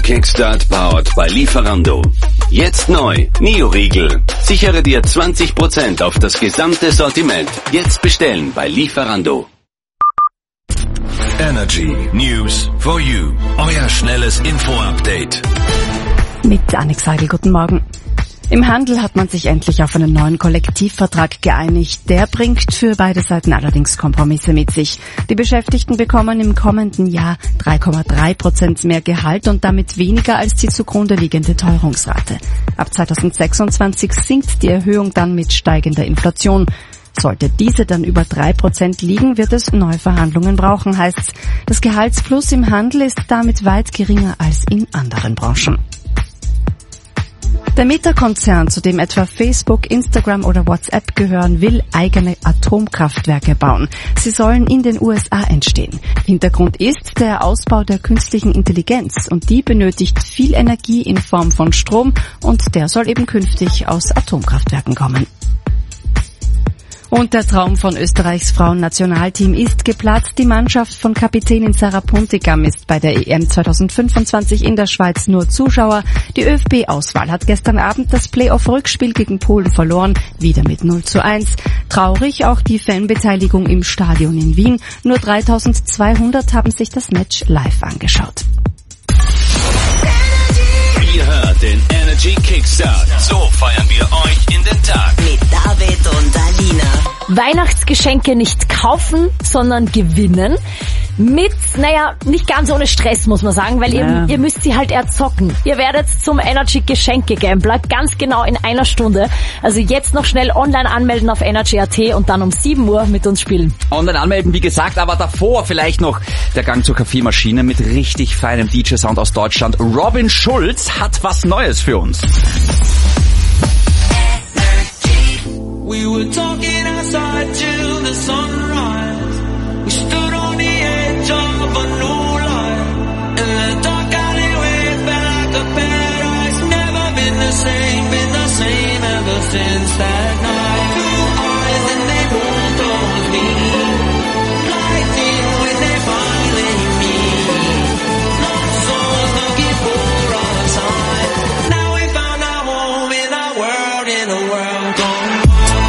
Kickstart powered by Lieferando. Jetzt neu, Neo-Riegel. Sichere dir 20% auf das gesamte Sortiment. Jetzt bestellen bei Lieferando. Energy News for You. Euer schnelles Info-Update. Mit Annik Seidel, guten Morgen. Im Handel hat man sich endlich auf einen neuen Kollektivvertrag geeinigt. Der bringt für beide Seiten allerdings Kompromisse mit sich. Die Beschäftigten bekommen im kommenden Jahr 3,3% mehr Gehalt und damit weniger als die zugrunde liegende Teuerungsrate. Ab 2026 sinkt die Erhöhung dann mit steigender Inflation. Sollte diese dann über 3% liegen, wird es neue Verhandlungen brauchen, heißt's. Das Gehaltsplus im Handel ist damit weit geringer als in anderen Branchen. Der Meta-Konzern, zu dem etwa Facebook, Instagram oder WhatsApp gehören, will eigene Atomkraftwerke bauen. Sie sollen in den USA entstehen. Hintergrund ist der Ausbau der künstlichen Intelligenz und die benötigt viel Energie in Form von Strom und der soll eben künftig aus Atomkraftwerken kommen. Und der Traum von Österreichs Frauennationalteam ist geplatzt. Die Mannschaft von Kapitänin Sarah Puntigam ist bei der EM 2025 in der Schweiz nur Zuschauer. Die ÖFB-Auswahl hat gestern Abend das Playoff-Rückspiel gegen Polen verloren, wieder mit 0:1. Traurig auch die Fanbeteiligung im Stadion in Wien. Nur 3200 haben sich das Match live angeschaut. Ihr hört den Energy Kickstart. So feiern wir euch in den Tag. Mit David und Alina. Weihnachtsgeschenke nicht kaufen, sondern gewinnen. Mit, nicht ganz ohne Stress, muss man sagen, weil ihr müsst sie halt erzocken. Ihr werdet zum Energy Geschenke-Gambler ganz genau in einer Stunde. Also jetzt noch schnell online anmelden auf energy.at und dann um 7 Uhr mit uns spielen. Online anmelden, wie gesagt, aber davor vielleicht noch der Gang zur Kaffeemaschine mit richtig feinem DJ-Sound aus Deutschland. Robin Schulz hat was Neues für uns. We were talking outside till the sunrise. We stood on the edge of a new life. In the dark alleyway felt like a paradise. Never been the same ever since that night. Two eyes and they both told me. Lightning when they finally meet. Lost souls looking for a sign. Now we found our home in a world gone.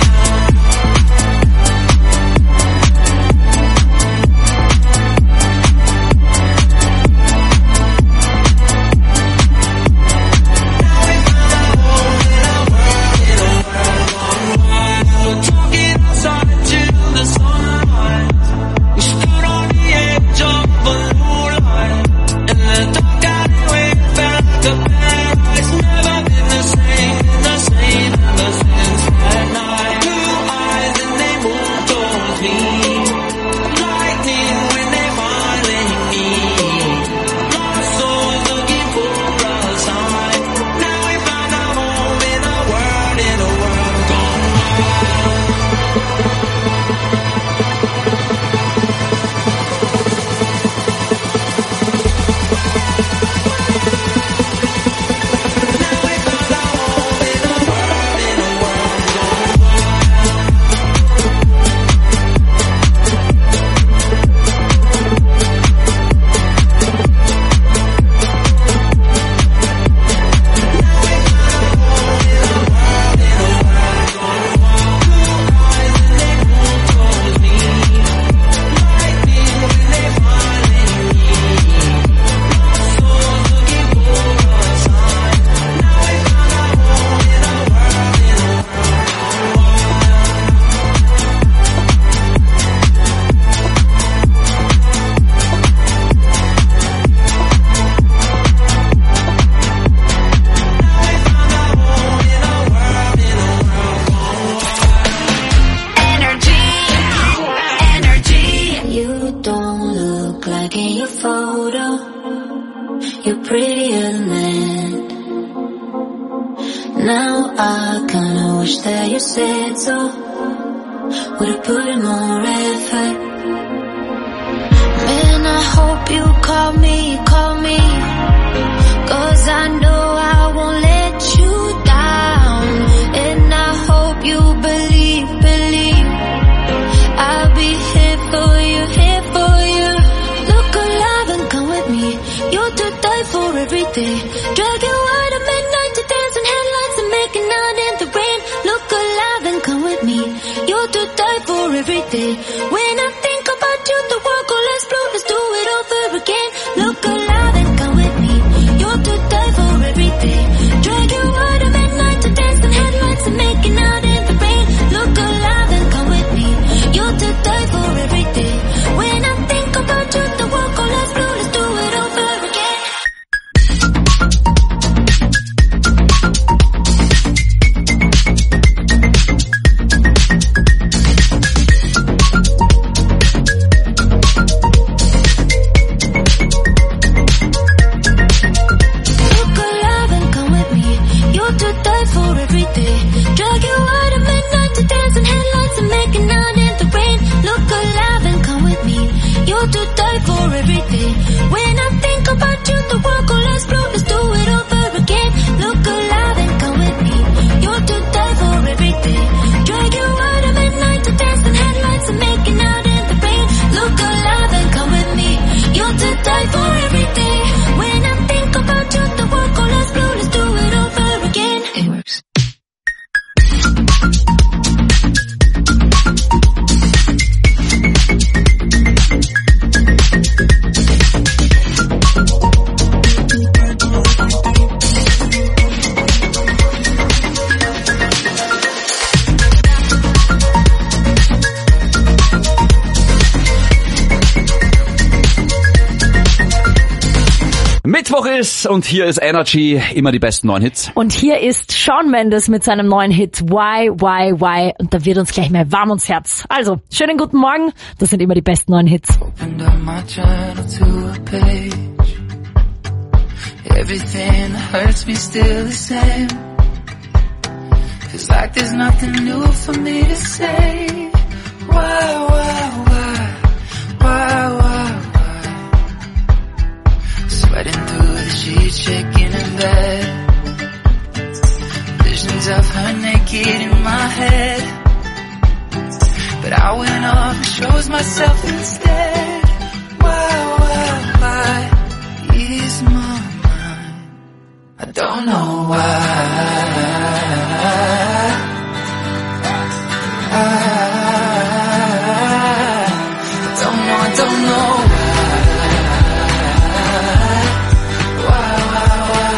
You're prettier than that. Now I kinda wish that you said so. Would've put in more effort. Man, I hope you call me, 'cause I know I won't let you down. And I hope you believe, I'll be here for you. Look alive and come with me. You're to die for everything. with me. You're to die for every day. When I think about you, the world goes less blue. Let's do it over again. Look alive and come with me. You're to die for every day. Drag you out of midnight to dance in headlights and making out in the rain. Look alive and come with me. You're to die for every day. When I think about you, the world goes less blue. Let's do it over again. Mittwoch ist und hier ist Energy, immer die besten neuen Hits. Und hier ist Shawn Mendes mit seinem neuen Hit Why? Und da wird uns gleich mal warm ums Herz. Also, schönen guten Morgen, das sind immer die besten neuen Hits. Everything hurts me still the same. Feels like there's nothing new for me to say. Why? Sweating through the sheets, shaking in bed. Visions of her naked in my head. But I went off and chose myself instead. Why? Ease my mind. I don't know why. I don't know why.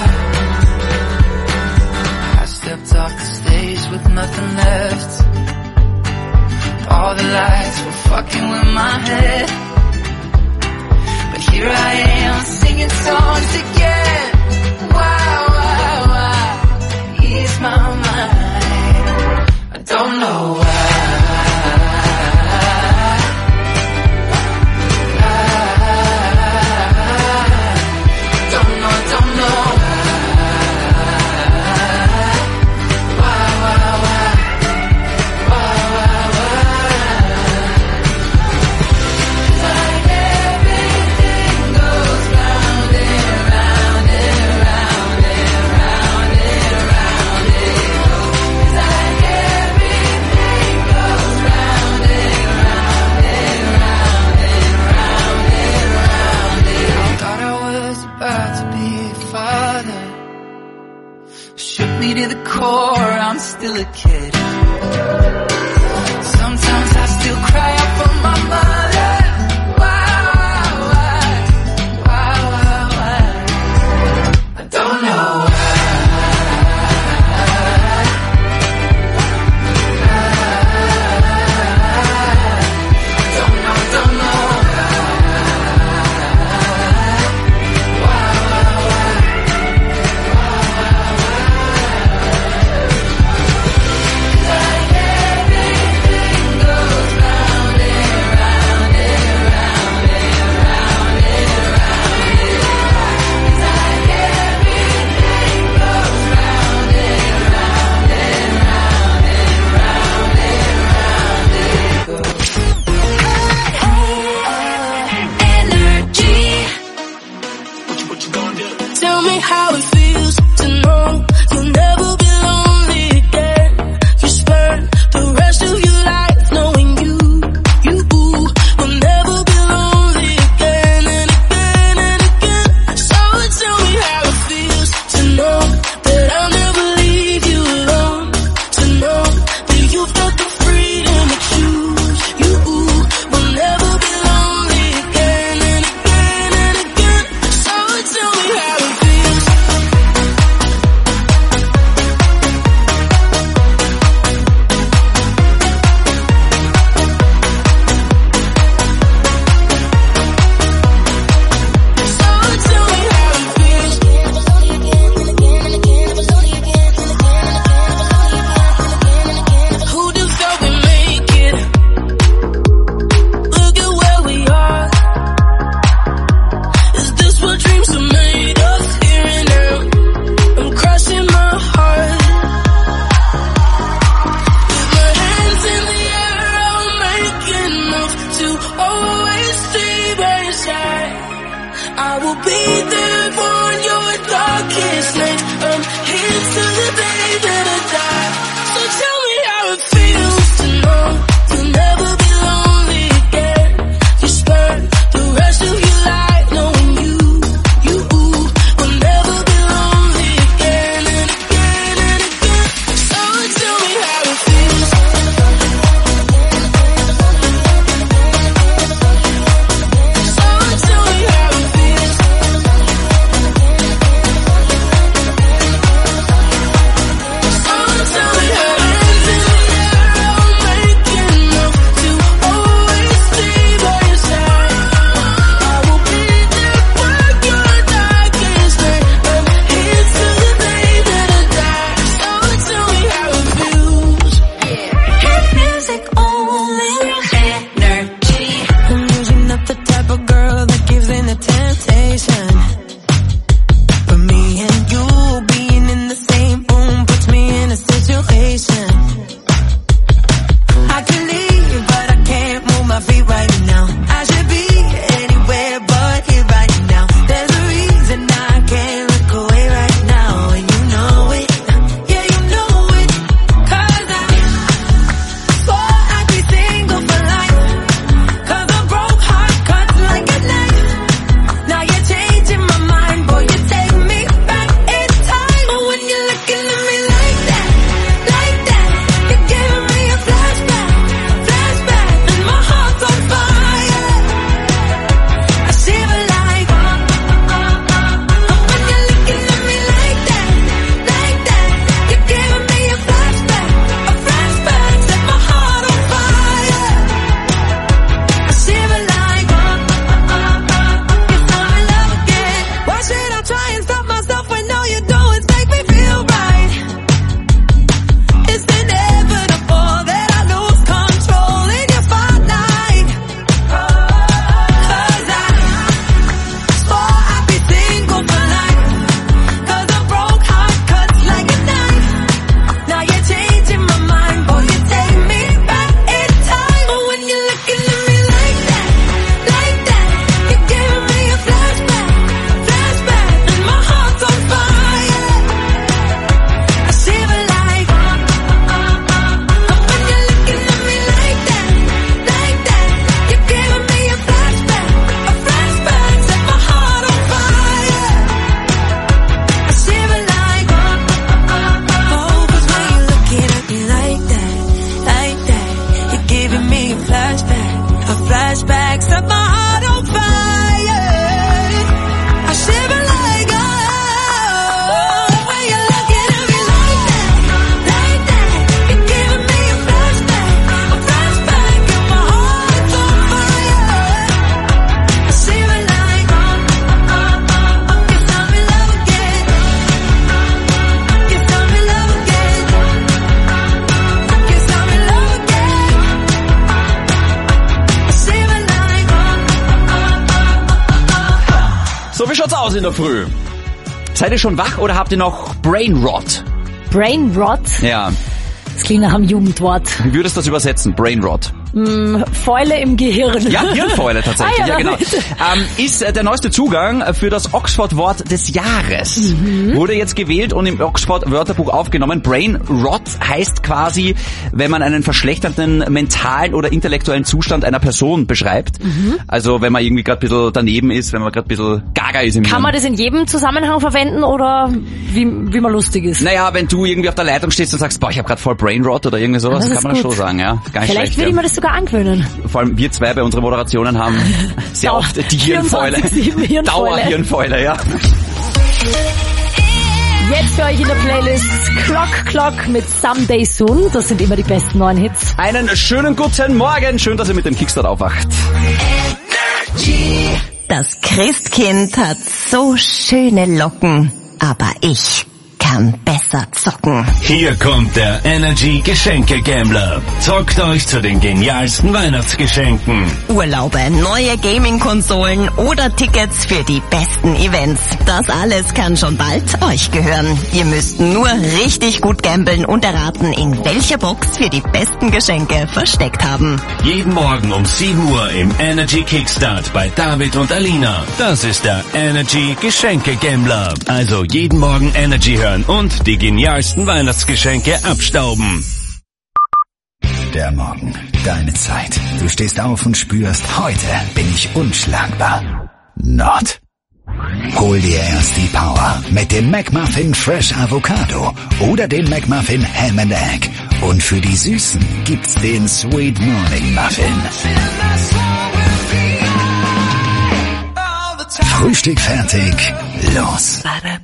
I stepped off the stage with nothing left. All the lights were fucking with my head. But here I am singing songs again. Why? Ease my mind. I don't know why. To the core, I'm still a kid. Sometimes I still cry out for my mother. Why? I don't know why. Don't know be there for your darkest night. I'm here till the day that I die. So tell me how it feels to know you'll never be lonely again. You spend the rest of your life knowing you will never be lonely again and again and again. So tell me how it feels. So tell me how it feels. So tell me how it feels. I'm making up to always stay by your side. I will be there for your darkest night. I'm here till the day that I die. So tell me how it feels. Hit music only energy. I'm usually not the type of girl that gives in to temptation, but me and you being in the same room puts me in a situation. I can leave, but I can't move my feet right now. I should be anywhere but here right now. There's a reason I can't look away right now, and you know it. Yeah, you know it. 'Cause I swore I'd be single for life. 'Cause a broke heart cuts like a knife. Now you're changing my mind, boy, you take me back in time. But when you're looking at me like that, you're giving me a flashback, and my heart's on fire. I shiver like, when you're looking at me like that, you're giving me a flashback, set my heart on fire. I shiver like, if I'm in love again. Why should I try and stop myself when all you do is make me feel right? It's inevitable that I lose control in your spotlight. 'Cause I swore I'd be single for life. 'Cause a broke heart cuts like a knife. Now you're changing my mind, boy, you take me back in time. But when you're looking at me like that, you're giving me a flashback, and my heart's on fire. I shiver like, when you're looking at me like that, you're giving me a flashback, set my heart on fire. I shiver like, 'cause when you're looking at me like that, you're giving me a flashback, set my heart on fire. I shiver like, when you're looking at me like that, you're giving me a flashback, and my heart's on fire. I shiver like, guess I'm in love again. Guess I'm in love again. Guess I'm in love again. I shiver like, So, wie schaut's aus in der Früh? Seid ihr schon wach oder habt ihr noch Brain Rot? Brain Rot, Ja. das klingt nach einem Jugendwort. Wie würdest du das übersetzen? Brain Rot. Fäule im Gehirn. Ja, Hirnfäule tatsächlich. Ah, ja, ja, genau. damit. Ist der neueste Zugang für das Oxford-Wort des Jahres. Wurde jetzt gewählt und im Oxford-Wörterbuch aufgenommen. Brain Rot heißt quasi, wenn man einen verschlechterten mentalen oder intellektuellen Zustand einer Person beschreibt. Also wenn man irgendwie gerade ein bisschen daneben ist, wenn man gerade ein bisschen gaga ist im Kann Hirn. man das in jedem Zusammenhang verwenden oder wie man lustig ist? Naja, wenn du irgendwie auf der Leitung stehst und sagst, boah, ich habe gerade voll Brain Rot oder irgendwie sowas, das kann ist man das gut. schon sagen, ja. Gar nicht Vielleicht schlecht, würde ich ja. mir das sogar angewöhnen. Vor allem wir zwei bei unseren Moderationen haben sehr oft die Hirnfäule. 24/7 Hirnfäule. Dauerhirnfäule, ja. Jetzt für euch in der Playlist Clock mit Someday Soon. Das sind immer die besten neuen Hits. Einen schönen guten Morgen. Schön, dass ihr mit dem Kickstart aufwacht. Das Christkind hat so schöne Locken, aber ich kann besser zocken. Hier kommt der Energy Geschenke-Gambler. Zockt euch zu den genialsten Weihnachtsgeschenken. Urlaube, neue Gaming-Konsolen oder Tickets für die besten Events. Das alles kann schon bald euch gehören. Ihr müsst nur richtig gut gamblen und erraten, in welcher Box wir die besten Geschenke versteckt haben. Jeden Morgen um 7 Uhr im Energy Kickstart bei David und Alina. Das ist der Energy Geschenke-Gambler. Also jeden Morgen Energy hören und die genialsten Weihnachtsgeschenke abstauben. Der Morgen, deine Zeit. Du stehst auf und spürst, heute bin ich unschlagbar. Not. Hol dir erst die Power mit dem McMuffin Fresh Avocado oder dem McMuffin Ham and Egg. Und für die Süßen gibt's den Sweet Morning Muffin. Frühstück fertig, los.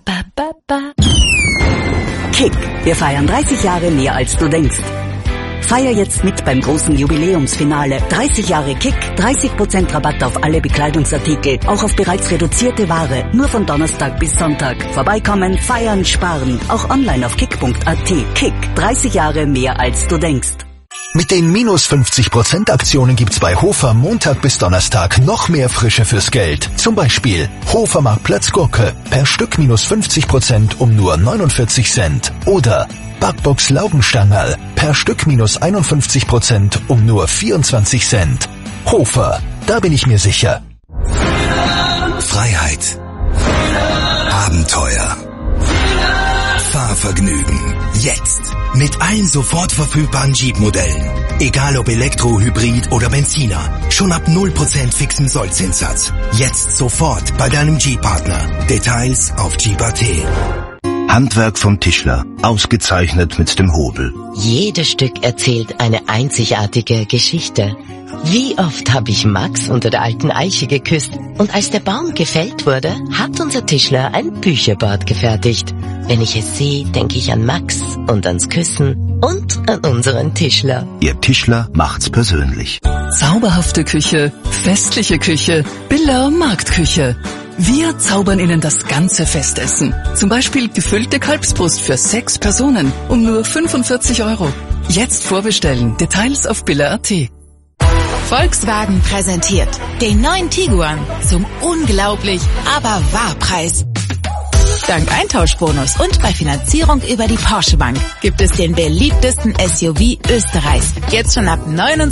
Kick, wir feiern 30 Jahre mehr als du denkst. Feier jetzt mit beim großen Jubiläumsfinale. 30 Jahre Kick, 30% Rabatt auf alle Bekleidungsartikel, auch auf bereits reduzierte Ware. Nur von Donnerstag bis Sonntag. Vorbeikommen, feiern, sparen. Auch online auf kick.at. Kick, 30 Jahre mehr als du denkst. Mit den minus 50% Aktionen gibt's bei Hofer Montag bis Donnerstag noch mehr Frische fürs Geld. Zum Beispiel Hofer Marktplatz Gurke per Stück minus 50% um nur 49 Cent. Oder Backbox Laugenstangerl per Stück minus 51% um nur 24 Cent. Hofer, da bin ich mir sicher. Freiheit. Abenteuer. Fahrvergnügen. Jetzt. Mit allen sofort verfügbaren Jeep-Modellen. Egal ob Elektro, Hybrid oder Benziner. Schon ab 0% fixen Sollzinssatz. Jetzt sofort bei deinem Jeep-Partner. Details auf Jeep.at. Handwerk vom Tischler, ausgezeichnet mit dem Hobel. Jedes Stück erzählt eine einzigartige Geschichte. Wie oft habe ich Max unter der alten Eiche geküsst und als der Baum gefällt wurde, hat unser Tischler ein Bücherbad gefertigt. Wenn ich es sehe, denke ich an Max und ans Küssen und an unseren Tischler. Ihr Tischler macht's persönlich. Zauberhafte Küche, festliche Küche, Billa Marktküche. Wir zaubern Ihnen das ganze Festessen. Zum Beispiel gefüllte Kalbsbrust für 6 Personen um nur 45 €. Jetzt vorbestellen. Details auf billa.at. Volkswagen präsentiert den neuen Tiguan zum unglaublich, aber Wahrpreis. Dank Eintauschbonus und bei Finanzierung über die Porsche Bank gibt es den beliebtesten SUV Österreichs. Jetzt schon ab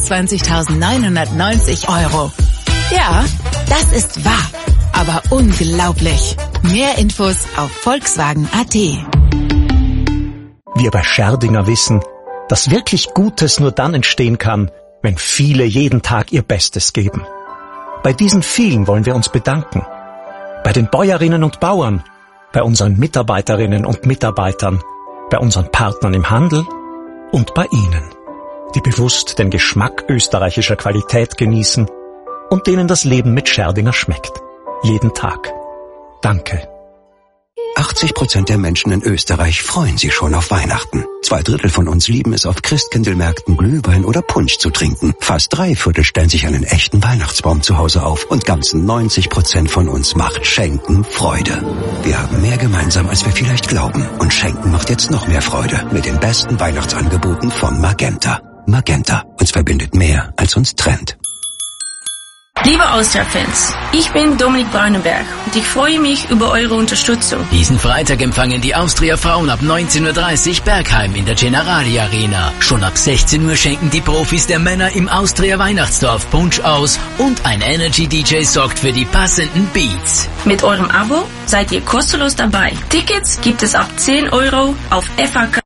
29.990 €. Ja, das ist wahr. Aber unglaublich. Mehr Infos auf Volkswagen.at. Wir bei Scherdinger wissen, dass wirklich Gutes nur dann entstehen kann, wenn viele jeden Tag ihr Bestes geben. Bei diesen vielen wollen wir uns bedanken. Bei den Bäuerinnen und Bauern, bei unseren Mitarbeiterinnen und Mitarbeitern, bei unseren Partnern im Handel und bei Ihnen, die bewusst den Geschmack österreichischer Qualität genießen und denen das Leben mit Scherdinger schmeckt. Jeden Tag. Danke. 80% der Menschen in Österreich freuen sich schon auf Weihnachten. 2/3 von uns lieben es, auf Christkindlmärkten Glühwein oder Punsch zu trinken. Fast 3/4 stellen sich einen echten Weihnachtsbaum zu Hause auf. Und ganzen 90% von uns macht Schenken Freude. Wir haben mehr gemeinsam, als wir vielleicht glauben. Und Schenken macht jetzt noch mehr Freude mit den besten Weihnachtsangeboten von Magenta. Magenta. Uns verbindet mehr, als uns trennt. Liebe Austria-Fans, ich bin Dominik Braunenberg und ich freue mich über eure Unterstützung. Diesen Freitag empfangen die Austria-Frauen ab 19:30 Uhr Bergheim in der Generali Arena. Schon ab 16 Uhr schenken die Profis der Männer im Austria-Weihnachtsdorf Punsch aus und ein Energy-DJ sorgt für die passenden Beats. Mit eurem Abo seid ihr kostenlos dabei. Tickets gibt es ab 10 € auf FAK.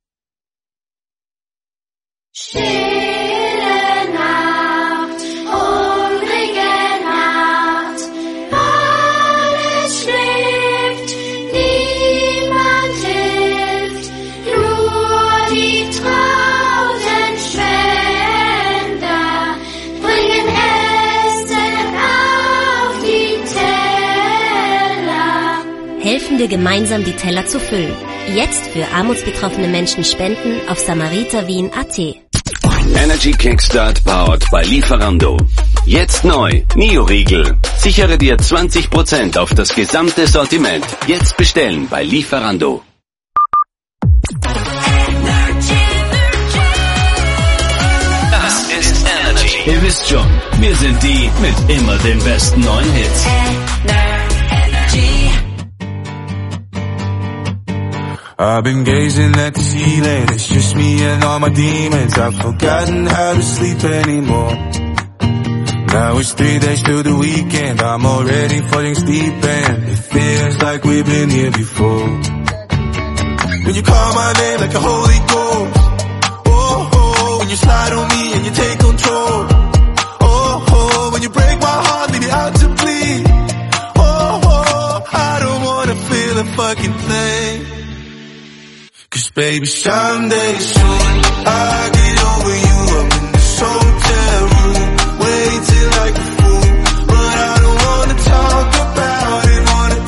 Helfen wir gemeinsam, die Teller zu füllen. Jetzt für armutsbetroffene Menschen spenden auf samariterwien.at. Energy Kickstart powered bei Lieferando. Jetzt neu, Neo-Riegel. Sichere dir 20% auf das gesamte Sortiment. Jetzt bestellen bei Lieferando. Ihr wisst schon, wir sind die mit immer den besten neuen Hits. I've been gazing at the ceiling, it's just me and all my demons. I've forgotten how to sleep anymore. Now it's 3 days to the weekend, I'm already falling deep and it feels like we've been here before. When you call my name like a Holy Ghost, oh, oh, when you slide on me and you take control, oh, oh, when you break my heart, leave me out to bleed, oh, oh, I don't wanna feel a fucking thing. Cause baby, someday soon, I'll get over you, I'm in this hotel room, waiting like a fool, but I don't wanna talk about it,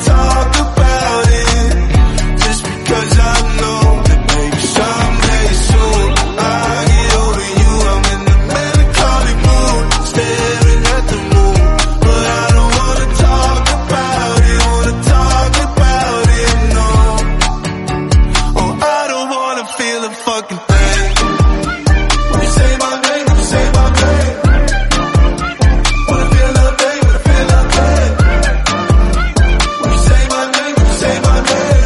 just because I know that maybe someday soon, I'll get over you, I'm in the melancholy mood, staring at the moon, but I don't wanna talk about it, no. Oh, I don't wanna feel a fucking thing. When you say my name, when you say my name, wanna feel nothing, wanna feel nothing. When you say my name, when you say my name,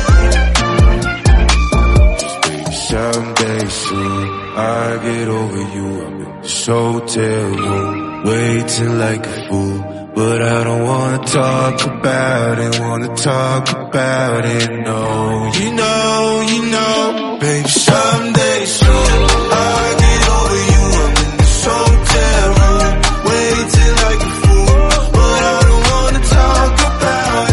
someday soon I'll get over you. I'm in this hotel room, waiting like a fool, but I don't wanna talk about it, no. You know, baby, someday soon I'll get over you. I'm in this hotel room, waiting like a fool, but I don't wanna talk about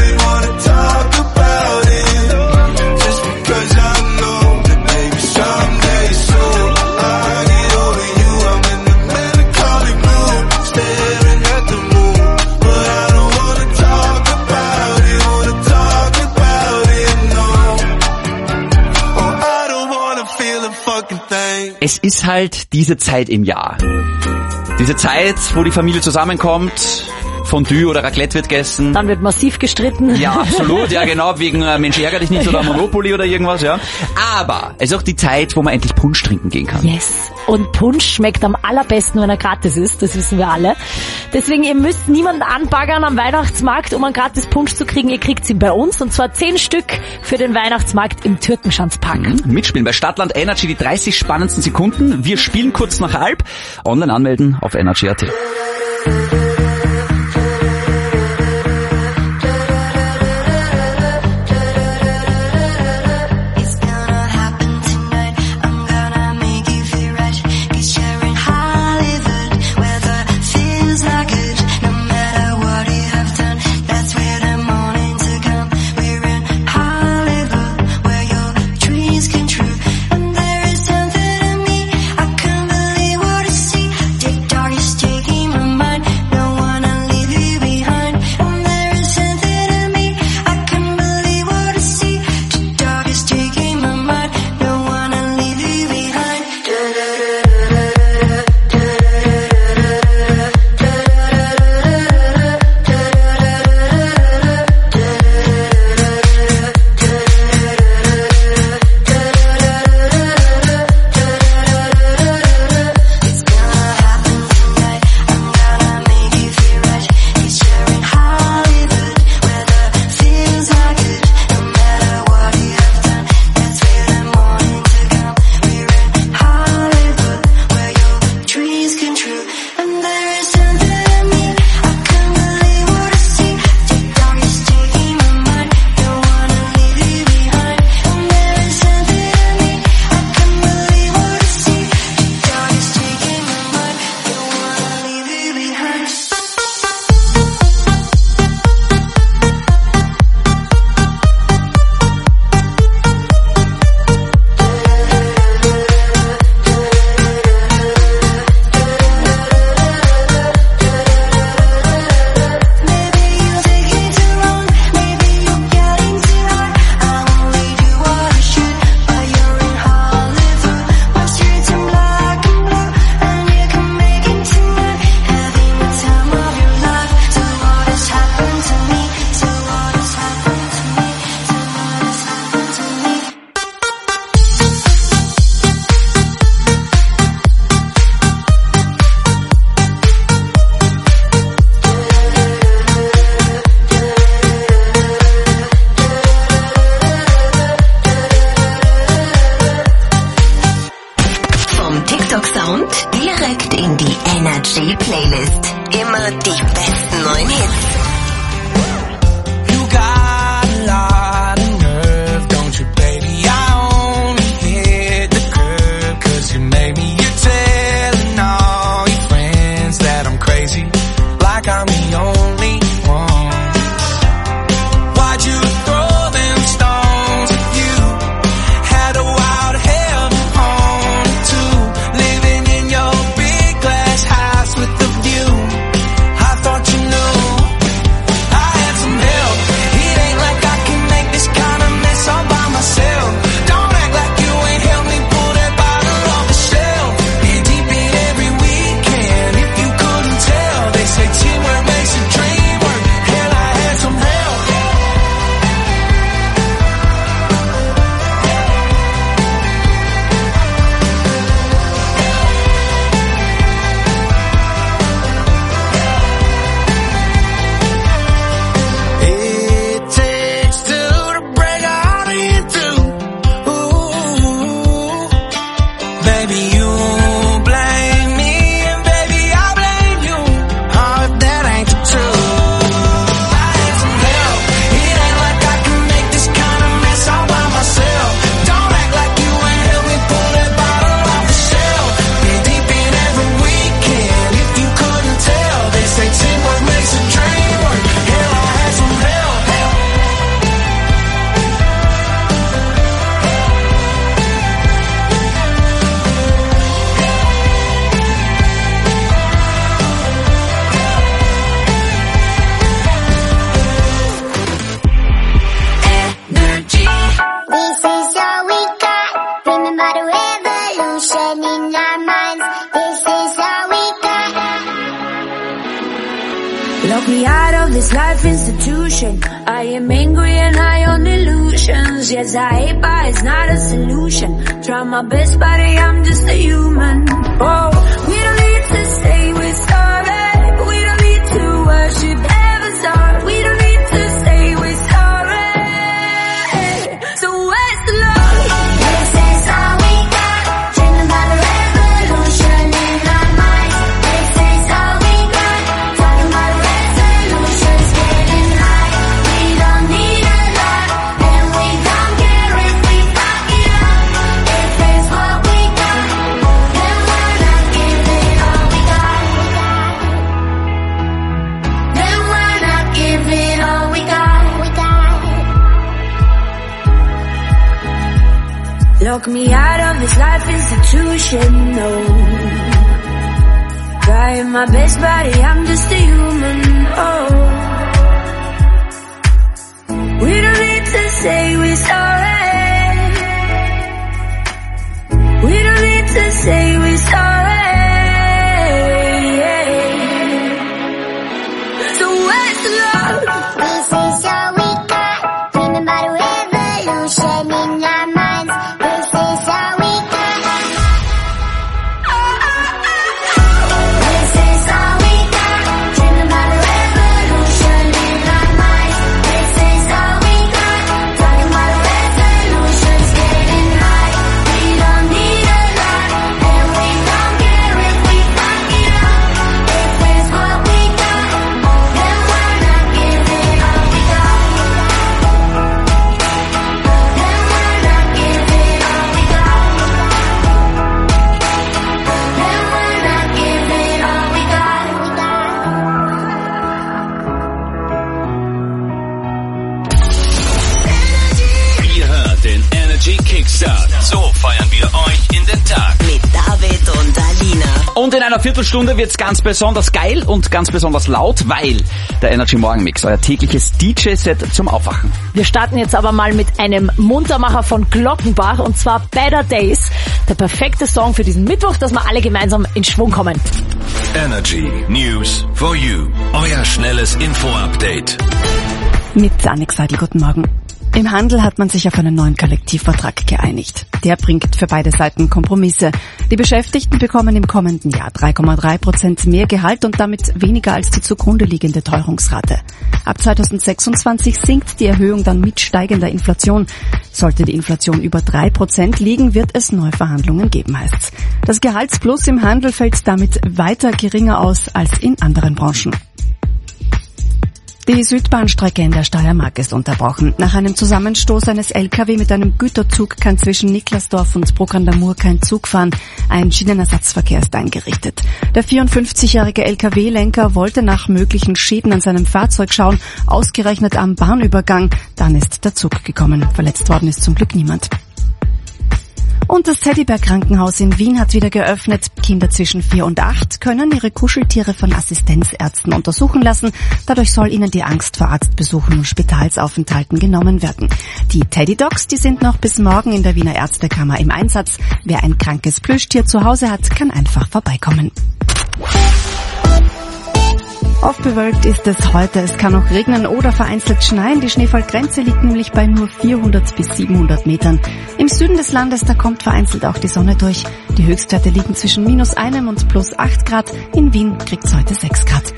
it, just because I know that maybe someday soon I'll get over you. I'm in the melancholy mood, staring at the moon, but I don't wanna talk about it, no. Oh, I don't wanna feel a fucking thing. Es ist halt diese Zeit im Jahr. Diese Zeit, wo die Familie zusammenkommt, Fondue oder Raclette wird gegessen. Dann wird massiv gestritten. Ja, absolut, ja genau, wegen Mensch ärger dich nicht oder Monopoly oder irgendwas, ja. Aber es ist auch die Zeit, wo man endlich Punsch trinken gehen kann. Yes. Und Punsch schmeckt am allerbesten, wenn er gratis ist, das wissen wir alle. Deswegen, ihr müsst niemanden anbaggern am Weihnachtsmarkt, um einen gratis Punsch zu kriegen. Ihr kriegt ihn bei uns, und zwar 10 Stück für den Weihnachtsmarkt im Türkenschanzpark. Mitspielen bei Stadtland Energy, die 30 spannendsten Sekunden. Wir spielen kurz nach halb. Online anmelden auf energy.at. Taking Playlist. Immer die besten neuen Hits. You got a lot of nerve, don't you, baby? I only hit the curb 'cause you made me. You're telling all your friends that I'm crazy, like I'm the only one. Why'd you throw them stones if you had a wild hell to own too? Living in your big glass house with the view. I thought you knew I had some help. It ain't like I can make this kind of mess all by myself. Don't act like you ain't helped me pull that bottle off the shelf. You're deep in every weekend. If you couldn't tell, they say teamwork makes a dream work. Hell, I had some help. It takes two to break a heart in two. Ooh, baby, you blame me and baby I blame you. Oh, if that ain't the truth. I had some help. It ain't like I can make this kind of mess all by myself. Don't act like you ain't helped me pull that bottle off the shelf. Been deep in every weekend. If you couldn't tell, they say teamwork makes a dream work. Hell, I had some help. Energy. This is all we got. Remember the revolution in our minds. This is all we got. Lock me out of this life institution. I am angry and high on illusions. Yes, I hate, but it's not a solution. Try my best, buddy, I'm just a human. Oh, we don't need to say we're sorry. We don't need to worship heaven's heart. We don't need to say we're sorry. So where's the love? This is all we got. Dreaming about a revolution in our minds. This is all we got. Talking about resolutions, getting high. We don't need a lot, and we don't care if we fuck it up. If it's what we got, then why not give it all we got? Then why not give it all we got? Lock me out of this life institution, no. Trying my best, buddy, I'm just a human, oh. We don't need to say we're sorry. We don't need to say we're sorry. So where's the love? This is all we got. Dreaming about a revolution in our minds. This is all we got. This is all we got. Dreaming about a revolution in our minds. This is all we got. Talking about resolutions, getting high. We don't need a lot, and we don't care if we fuck it up. If it's what we got, then why not give it all we got? Then why not give it all we got? Then why not give it all we got? Ihr hört den Energy Kickstart. So feiern wir euch in den Tag. Mit David und Alina. Und in einer Viertelstunde wird's ganz besonders geil und ganz besonders laut, weil der Energy Morgen Mix, euer tägliches DJ-Set zum Aufwachen. Wir starten jetzt aber mal mit einem Muntermacher von Glockenbach, und zwar Better Days. Der perfekte Song für diesen Mittwoch, dass wir alle gemeinsam in Schwung kommen. Energy News for you. Euer schnelles Info-Update. Mit Annik Seidel, guten Morgen. Im Handel hat man sich auf einen neuen Kollektivvertrag geeinigt. Der bringt für beide Seiten Kompromisse. Die Beschäftigten bekommen im kommenden Jahr 3,3% mehr Gehalt und damit weniger als die zugrunde liegende Teuerungsrate. Ab 2026 sinkt die Erhöhung dann mit steigender Inflation. Sollte die Inflation über 3% liegen, wird es Neuverhandlungen geben, heißt's. Das Gehaltsplus im Handel fällt damit weiter geringer aus als in anderen Branchen. Die Südbahnstrecke in der Steiermark ist unterbrochen. Nach einem Zusammenstoß eines LKW mit einem Güterzug kann zwischen Niklasdorf und Bruck an der Mur kein Zug fahren. Ein Schienenersatzverkehr ist eingerichtet. Der 54-jährige LKW-Lenker wollte nach möglichen Schäden an seinem Fahrzeug schauen, ausgerechnet am Bahnübergang. Dann ist der Zug gekommen. Verletzt worden ist zum Glück niemand. Und das Teddybär-Krankenhaus in Wien hat wieder geöffnet. Kinder zwischen 4 und 8 können ihre Kuscheltiere von Assistenzärzten untersuchen lassen. Dadurch soll ihnen die Angst vor Arztbesuchen und Spitalsaufenthalten genommen werden. Die Teddy-Dogs, die sind noch bis morgen in der Wiener Ärztekammer im Einsatz. Wer ein krankes Plüschtier zu Hause hat, kann einfach vorbeikommen. Oft bewölkt ist es heute. Es kann auch regnen oder vereinzelt schneien. Die Schneefallgrenze liegt nämlich bei nur 400 bis 700 Metern. Im Süden des Landes, da kommt vereinzelt auch die Sonne durch. Die Höchstwerte liegen zwischen -1 und +8 Grad. In Wien kriegt's heute 6 Grad.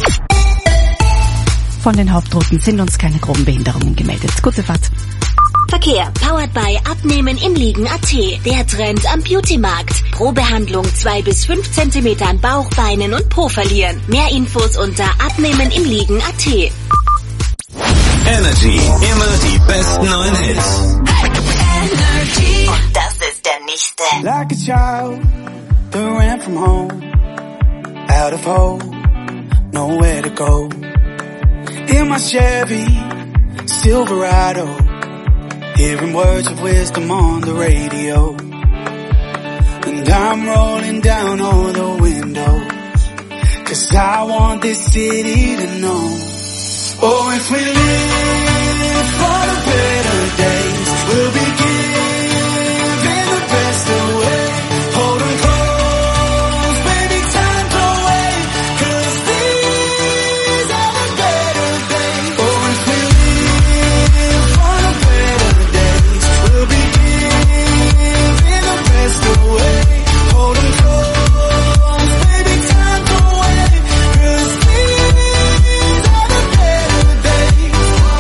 Von den Hauptrouten sind uns keine groben Behinderungen gemeldet. Gute Fahrt. Verkehr, powered by Abnehmen im Liegen.at. Der Trend am Beauty-Markt. Pro Behandlung 2 bis 5 Zentimeter an Bauch, Beinen und Po verlieren. Mehr Infos unter Abnehmen im Liegen.at. Energy, immer die besten neuen Hits. Energy. Und das ist der nächste. Like a child that ran from home, out of hope, nowhere to go. In my Chevy Silverado, hearing words of wisdom on the radio. And I'm rolling down all the windows, 'cause I want this city to know. Oh, if we live for the better days, we'll be giving the best away. Hold 'em close, baby, time don't wait, 'cause these are the better days. Oh, if we live for the better days, we'll be giving the best away. Hold 'em close, baby, time don't wait, 'cause these are the better days.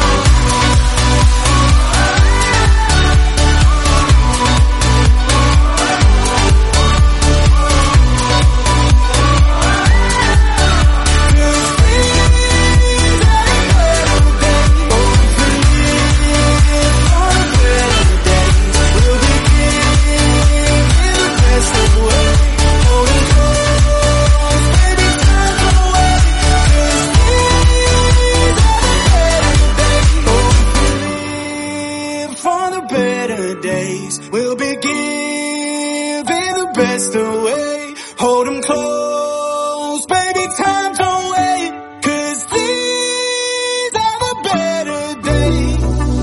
For the better days, we'll be giving the best away. Hold 'em close, baby, time don't wait, 'cause these are the better days.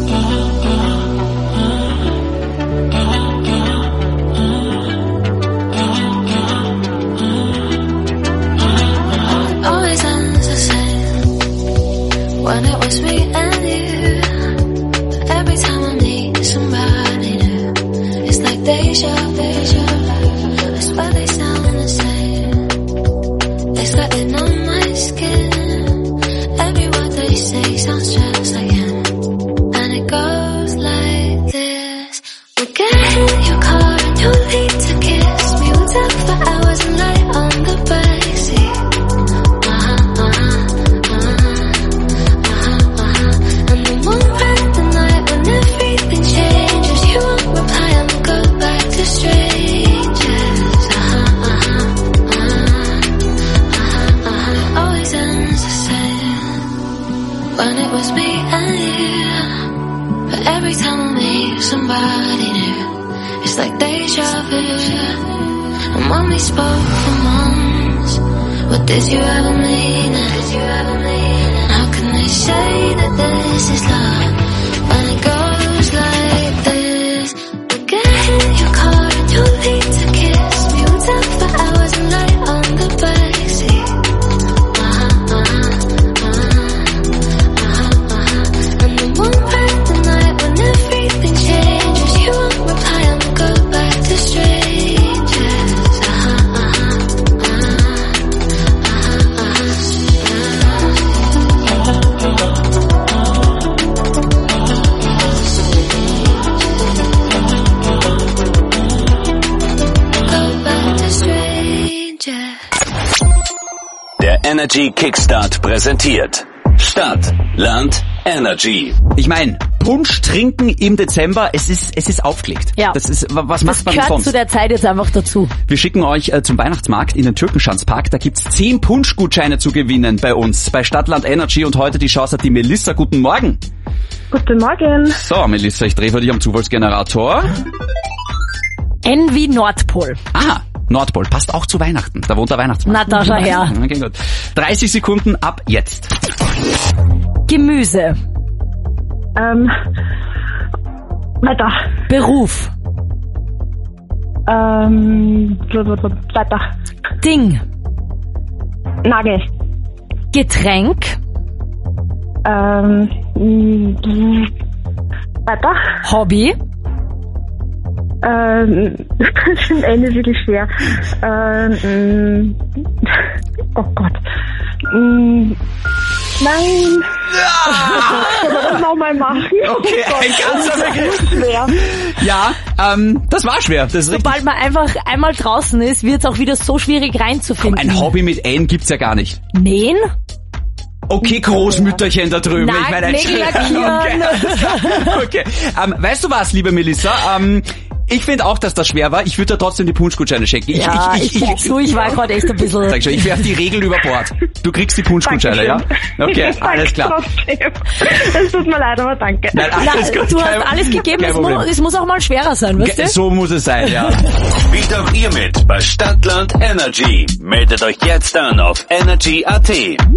Always ends the same when it was me and you. Every time I meet somebody new, it's like deja vu. I swear they sound the same. It's getting on my skin. Every word they say sounds just like him, and it goes like this. We'll get in your car and you'll need to kiss me. We'll talk for hours and lie on the backseat. And then we'll ride the night when everything changes. You won't reply and we'll go back to strangers. Always ends the same when it was me and you. But every time I meet somebody new, it's like deja vu. And when we spoke for months, what did you ever mean? And how can they say that this is love when it goes like this? We'll get in your car and you'll need to kiss me. We'll talk for hours and lie on the backseat. And then we'll ride the night der Energy Kickstart präsentiert. Stadt, Land, Energy. Ich meine, Punsch trinken im Dezember, es ist aufgelegt. Ja. Das ist, was macht man gehört sonst? zu der Zeit jetzt einfach dazu. Wir schicken euch zum Weihnachtsmarkt in den Türkenschanzpark. Da gibt's 10 Punschgutscheine zu gewinnen bei uns, bei Stadtland Energy. Und heute die Chance hat die Melissa. Guten Morgen. Guten Morgen. So, Melissa, ich drehe für dich am Zufallsgenerator. N wie Nordpol. Ah, Nordpol. Passt auch zu Weihnachten. Da wohnt der Weihnachtsmarkt. Na, da schau her. Okay, gut. 30 Sekunden ab jetzt. Gemüse. Weiter. Beruf. Weiter. Ding. Nagel. Getränk. Weiter. Hobby. Das sind Ende wirklich schwer. Oh Gott. Nein. Soll man das nochmal machen? Okay, Oh Gott, ein ganzer das Begriff. ist schwer. Ja, das war schwer. Das ist richtig. Sobald man einfach einmal draußen ist, wird's auch wieder so schwierig reinzufinden. Ein Hobby mit N gibt's ja gar nicht. Nähen? Okay, Großmütterchen da drüben. Nein, ich meine, Nägel lackieren. Okay. Weißt du was, liebe Melissa? Ich finde auch, dass das schwer war. Ich würde da trotzdem die Punschgutscheine schenken. Ich war gerade echt ein bisschen... Sag schon, ich werfe die Regel über Bord. Du kriegst die Punschgutscheine, ja? Okay, alles klar. Es tut mir leid, aber danke. Nein, alles gut. Du hast alles gegeben, es muss auch mal schwerer sein, weißt du? So muss es sein, ja. Spielt auch ihr mit bei Stadtland Energy. Meldet euch jetzt an auf energy.at.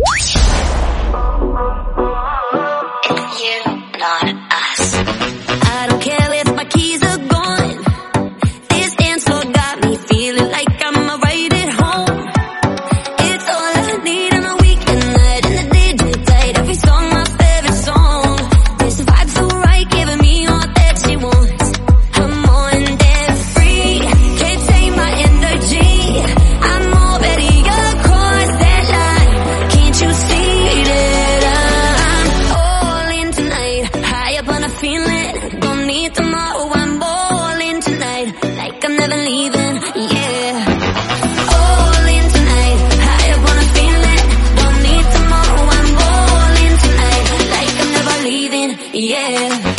I don't care if my keys are gone. This dance floor got me feeling like I'm right at home. It's all I need on a weekend night in the DJ tight. Every song my favorite song. This vibe so right, giving me all that she wants. I'm on that free, can't take my energy. I'm already across that line. Can't you see that I'm all in tonight? High up on a feeling, don't need tomorrow. I'm all in tonight, like I'm never leaving. Yeah, all in tonight. High up on a feeling, don't need tomorrow. I'm all in tonight, like I'm never leaving. Yeah.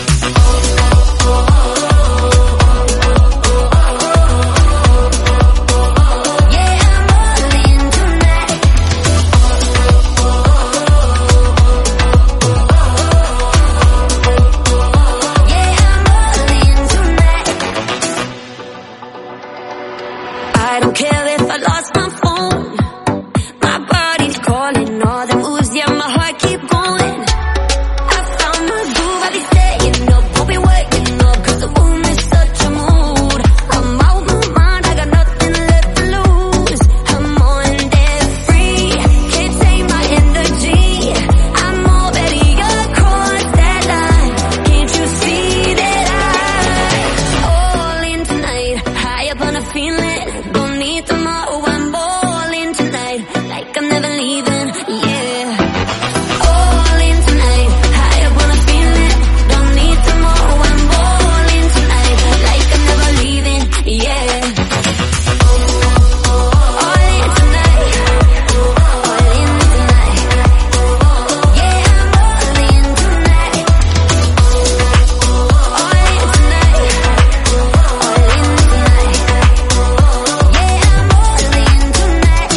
I don't care if I lost my phone. My body's calling all the moves, yeah, my heart keep going. I found my groove, I'll be staying up, hope be waking up, 'cause the room is such a mood. I'm out my mind, I got nothing left to lose. I'm on that free, can't take my energy. I'm already across that line. Can't you see that I'm all in tonight? High up on a feeling, don't need tomorrow. I'm all in tonight, like I'm never leaving. Yeah, all in tonight. High up on a feeling, don't need tomorrow. I'm all in tonight, like I'm never leaving. Yeah, all in tonight, all in tonight. Yeah, I'm all in tonight, all in tonight, all in tonight. Yeah, I'm all in tonight.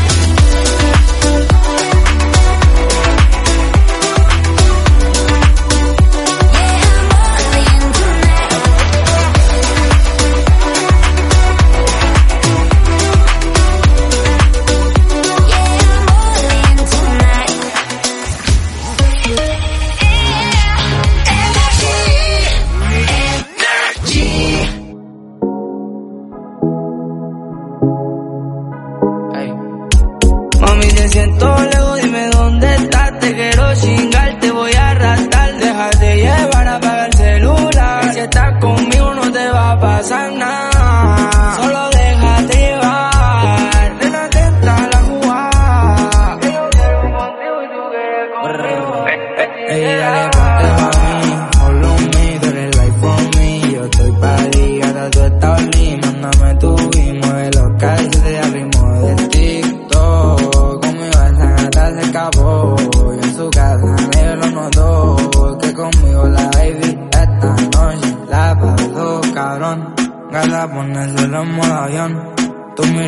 Mami, te siento lejos, dime dónde estás. Te quiero chingar, te voy a arrastrar. Déjate llevar, apaga el celular. Y si estás conmigo no te va a pasar nada. Solo déjate llevar. Nena, atenta a la jugada. Que yo quiero contigo y tú quieres conmigo. Ey, dale, ponte pa' mí. Follow me, tú eres like for me. Yo estoy pa' ti, gata, tú estás lindo. Mándame tu y mueve los calzones al ritmo de TikTok. Conmigo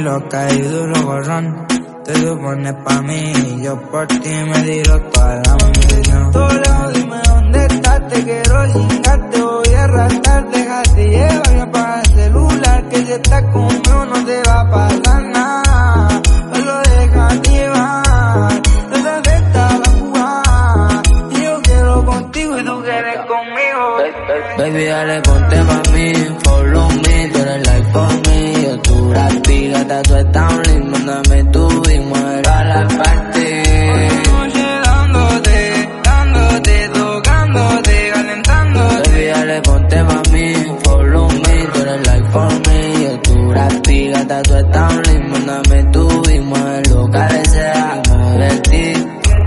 lo caído y lo borrón. Te supones pa' mí y yo por ti me tiro toda la munición. Todo lejos, dime dónde estás, te quiero chingar, te voy a arrastrar, déjate llevar y apaga el celular, que si estás conmigo no te va a pasar nada, solo déjate llevar, no te afecta la jugada, y yo quiero contigo y tú quieres conmigo. Baby, dale, ponte pa' mí, follow me, tú eres like for me, yo tu gratis, gata, tú estás un lindo, mándame tú y muero a la parte. Dándote, tocándote, calentándote. Baby, dale, ponte pa' mí, follow me, tú eres like for me, yo tu gratis, gata, tú estás un lindo, mándame tú y muero lo que deseamos de ti.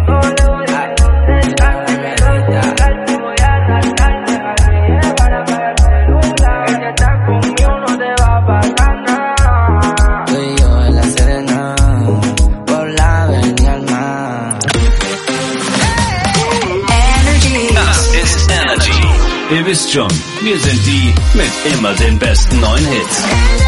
Ihr wisst schon, wir sind die mit immer den besten neuen Hits.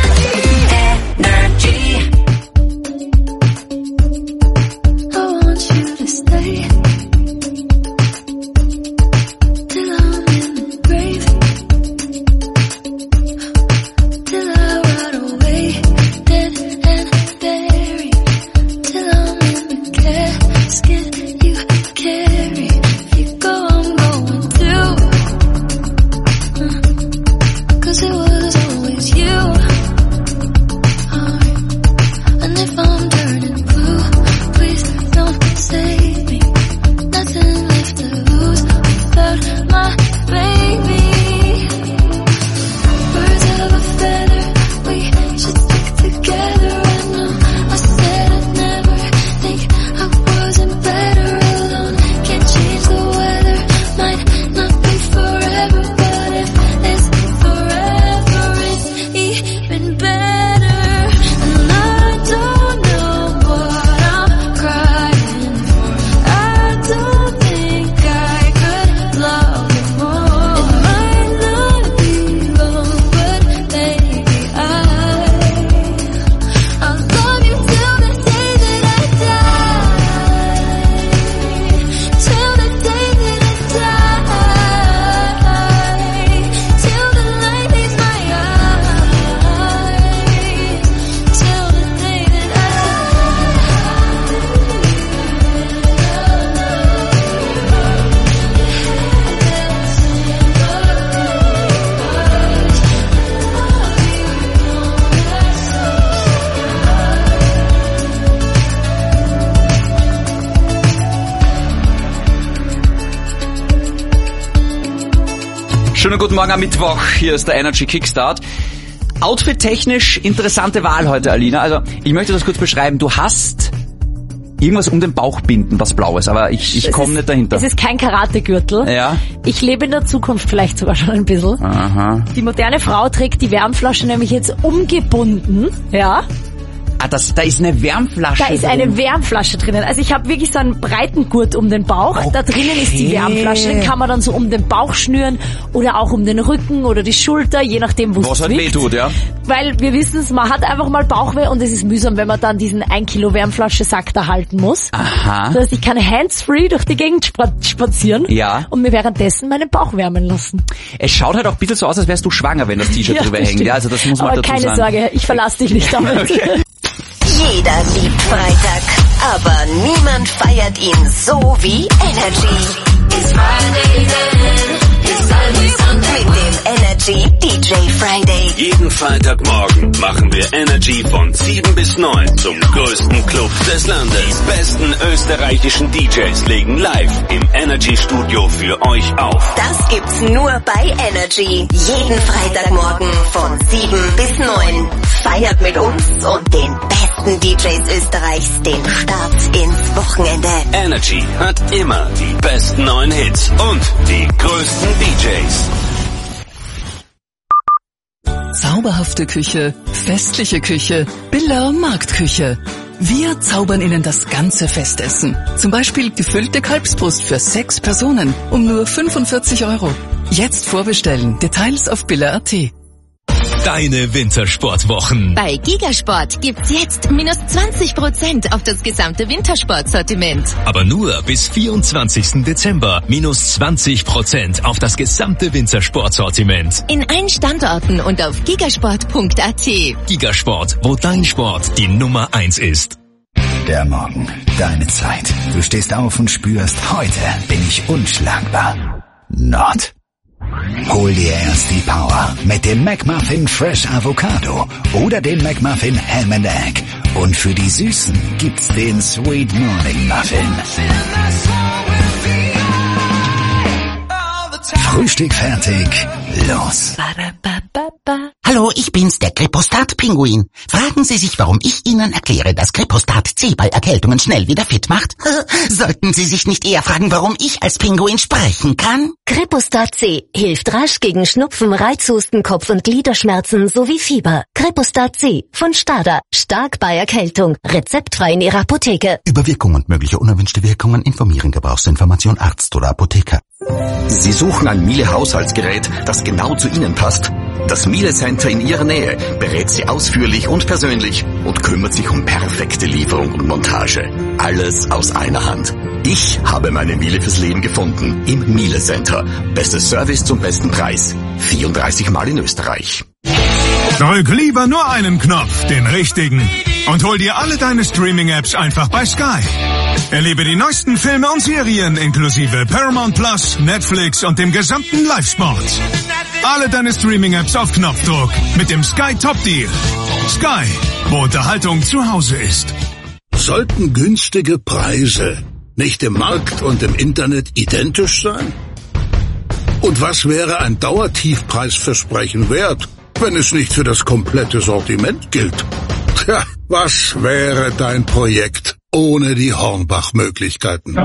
Schönen guten Morgen am Mittwoch, hier ist der Energy Kickstart. Outfit-technisch interessante Wahl heute, Alina. Also ich möchte das kurz beschreiben. Du hast irgendwas um den Bauch binden, was Blaues, aber ich komme nicht dahinter. Es ist kein Karategürtel. Ja. Ich lebe in der Zukunft vielleicht sogar schon ein bisschen. Aha. Die moderne Frau trägt die Wärmflasche nämlich jetzt umgebunden, ja. Ah, da ist eine Wärmflasche Da ist drin. eine Wärmflasche drinnen. Also ich habe wirklich so einen breiten Gurt um den Bauch. Okay. Da drinnen ist die Wärmflasche. Den kann man dann so um den Bauch schnüren oder auch um den Rücken oder die Schulter, je nachdem, wo es was halt weh tut, ja. Weil wir wissen es, man hat einfach mal Bauchweh und es ist mühsam, wenn man dann diesen 1 Kilo Wärmflasche-Sack da halten muss. Aha. Das heißt, ich kann hands-free durch die Gegend spazieren Ja. und mir währenddessen meinen Bauch wärmen lassen. Es schaut halt auch ein bisschen so aus, als wärst du schwanger, wenn das T-Shirt drüber hängt. Ja, also das muss man Aber dazu keine sagen. Sorge, ich verlasse dich nicht damit. Okay. Jeder liebt Freitag, aber niemand feiert ihn so wie Energy. It's Friday then, it's Sunday, Sunday. Mit dem Energy DJ Friday. Jeden Freitagmorgen machen wir Energy von 7 bis 9 zum größten Club des Landes. Die besten österreichischen DJs legen live im Energy Studio für euch auf. Das gibt's nur bei Energy. Jeden Freitagmorgen von 7 bis 9. Feiert mit uns und den besten DJs Österreichs den Start ins Wochenende. Energy hat immer die besten neuen Hits und die größten DJs. Zauberhafte Küche, festliche Küche, Billa Marktküche. Wir zaubern Ihnen das ganze Festessen. Zum Beispiel gefüllte Kalbsbrust für 6 Personen um nur 45 €. Jetzt vorbestellen. Details auf billa.at. Deine Wintersportwochen. Bei Gigasport gibt's jetzt minus 20% auf das gesamte Wintersportsortiment. Aber nur bis 24. Dezember minus 20% auf das gesamte Wintersportsortiment. In allen Standorten und auf gigasport.at. Gigasport, wo dein Sport die Nummer 1 ist. Der Morgen, deine Zeit. Du stehst auf und spürst, heute bin ich unschlagbar. Not. Hol dir erst die Power mit dem McMuffin Fresh Avocado oder dem McMuffin Ham and Egg. Und für die Süßen gibt's den Sweet Morning Muffin. Frühstück fertig, los. Hallo, ich bin's, der Kripostat-Pinguin. Fragen Sie sich, warum ich Ihnen erkläre, dass Kripostat C bei Erkältungen schnell wieder fit macht? Sollten Sie sich nicht eher fragen, warum ich als Pinguin sprechen kann? Kripostat C hilft rasch gegen Schnupfen, Reizhusten, Kopf- und Gliederschmerzen sowie Fieber. Kripostat C von Stada. Stark bei Erkältung. Rezeptfrei in Ihrer Apotheke. Über Wirkung und mögliche unerwünschte Wirkungen informieren. Gebrauchsinformation Arzt oder Apotheker. Sie suchen ein Miele-Haushaltsgerät, das genau zu Ihnen passt? Das Miele Center in Ihrer Nähe berät Sie ausführlich und persönlich und kümmert sich um perfekte Lieferung und Montage. Alles aus einer Hand. Ich habe meine Miele fürs Leben gefunden im Miele Center. Bestes Service zum besten Preis. 34 Mal in Österreich. Drück lieber nur einen Knopf, den richtigen, und hol dir alle deine Streaming-Apps einfach bei Sky. Erlebe die neuesten Filme und Serien inklusive Paramount Plus, Netflix und dem gesamten Live-Sport. Alle deine Streaming-Apps auf Knopfdruck mit dem Sky Top Deal. Sky, wo Unterhaltung zu Hause ist. Sollten günstige Preise nicht im Markt und im Internet identisch sein? Und was wäre ein Dauertiefpreisversprechen wert, wenn es nicht für das komplette Sortiment gilt? Tja, was wäre dein Projekt ohne die Hornbach-Möglichkeiten?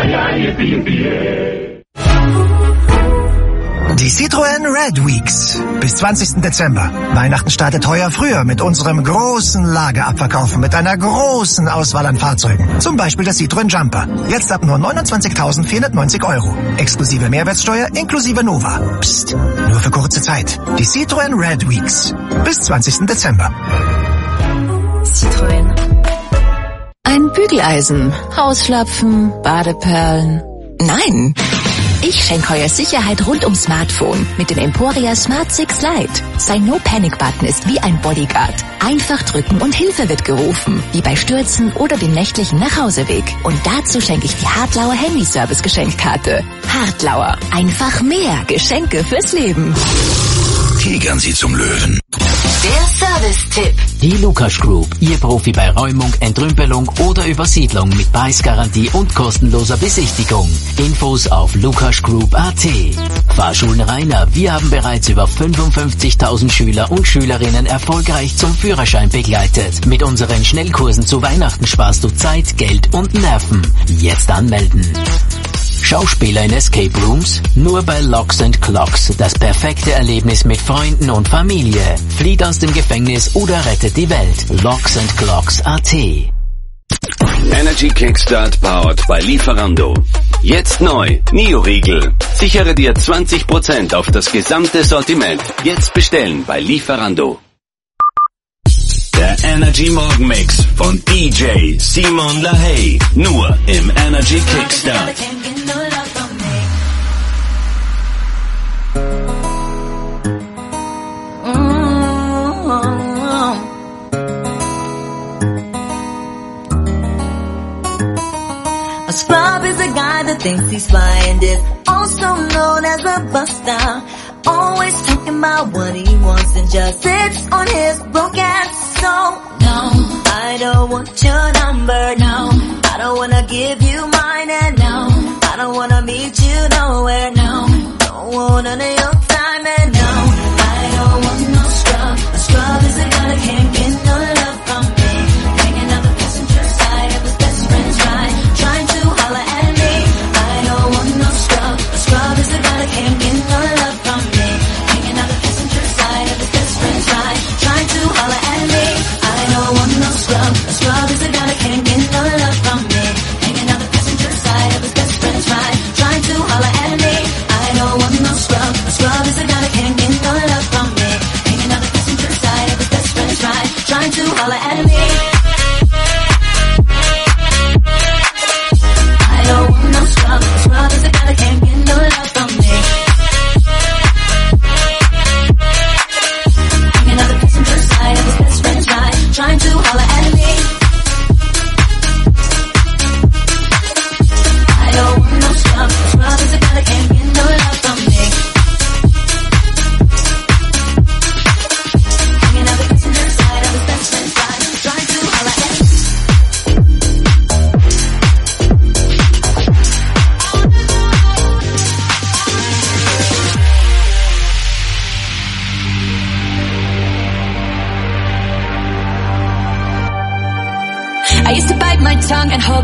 Die Citroën Red Weeks bis 20. Dezember. Weihnachten startet heuer früher mit unserem großen Lagerabverkaufen mit einer großen Auswahl an Fahrzeugen. Zum Beispiel der Citroën Jumper. Jetzt ab nur 29.490 €. Exklusive Mehrwertsteuer, inklusive Nova. Psst, nur für kurze Zeit. Die Citroën Red Weeks bis 20. Dezember. Citroën. Ein Bügeleisen, Hausschlapfen, Badeperlen. Nein! Ich schenke heuer Sicherheit rund ums Smartphone mit dem Emporia Smart 6 Lite. Sein No-Panic-Button ist wie ein Bodyguard. Einfach drücken und Hilfe wird gerufen, wie bei Stürzen oder dem nächtlichen Nachhauseweg. Und dazu schenke ich die Hartlauer Handyservice-Geschenkkarte. Hartlauer, einfach mehr Geschenke fürs Leben. Tigern Sie zum Löwen. Der Service-Tipp. Die Lukas Group, Ihr Profi bei Räumung, Entrümpelung oder Übersiedlung mit Preisgarantie und kostenloser Besichtigung. Infos auf lukasgroup.at. Fahrschulen Rainer, wir haben bereits über 55.000 Schüler und Schülerinnen erfolgreich zum Führerschein begleitet. Mit unseren Schnellkursen zu Weihnachten sparst du Zeit, Geld und Nerven. Jetzt anmelden. Schauspieler in Escape Rooms? Nur bei Locks & Clocks. Das perfekte Erlebnis mit Freunden und Familie. Flieht aus dem Gefängnis oder rettet die Welt. Locksandclocks.at. Energy Kickstart powered bei Lieferando. Jetzt neu, Neo-Riegel. Sichere dir 20% auf das gesamte Sortiment. Jetzt bestellen bei Lieferando. Der Energy Morgenmix von DJ Simon LaHaye. Nur im Energy Kickstart. A scrub is a guy that thinks he's fly and is also known as a buster. Always talking about what he wants and just sits on his broke ass. So, no, I don't want your number, no. I don't wanna give you mine, and no, I don't wanna meet you nowhere, no. Don't want none of your time, and no, I don't want no scrub. A scrub is a guy that can't get no love from me. Hanging out the passenger side of his best friend's ride, trying to holler at me. I don't want no scrub. A scrub is a guy that can't get no love from me. Hanging out the passenger side of his best friend's ride, trying to holler at me. I don't want no scrub. A scrub is a guy that can't get no love from me. Hanging out the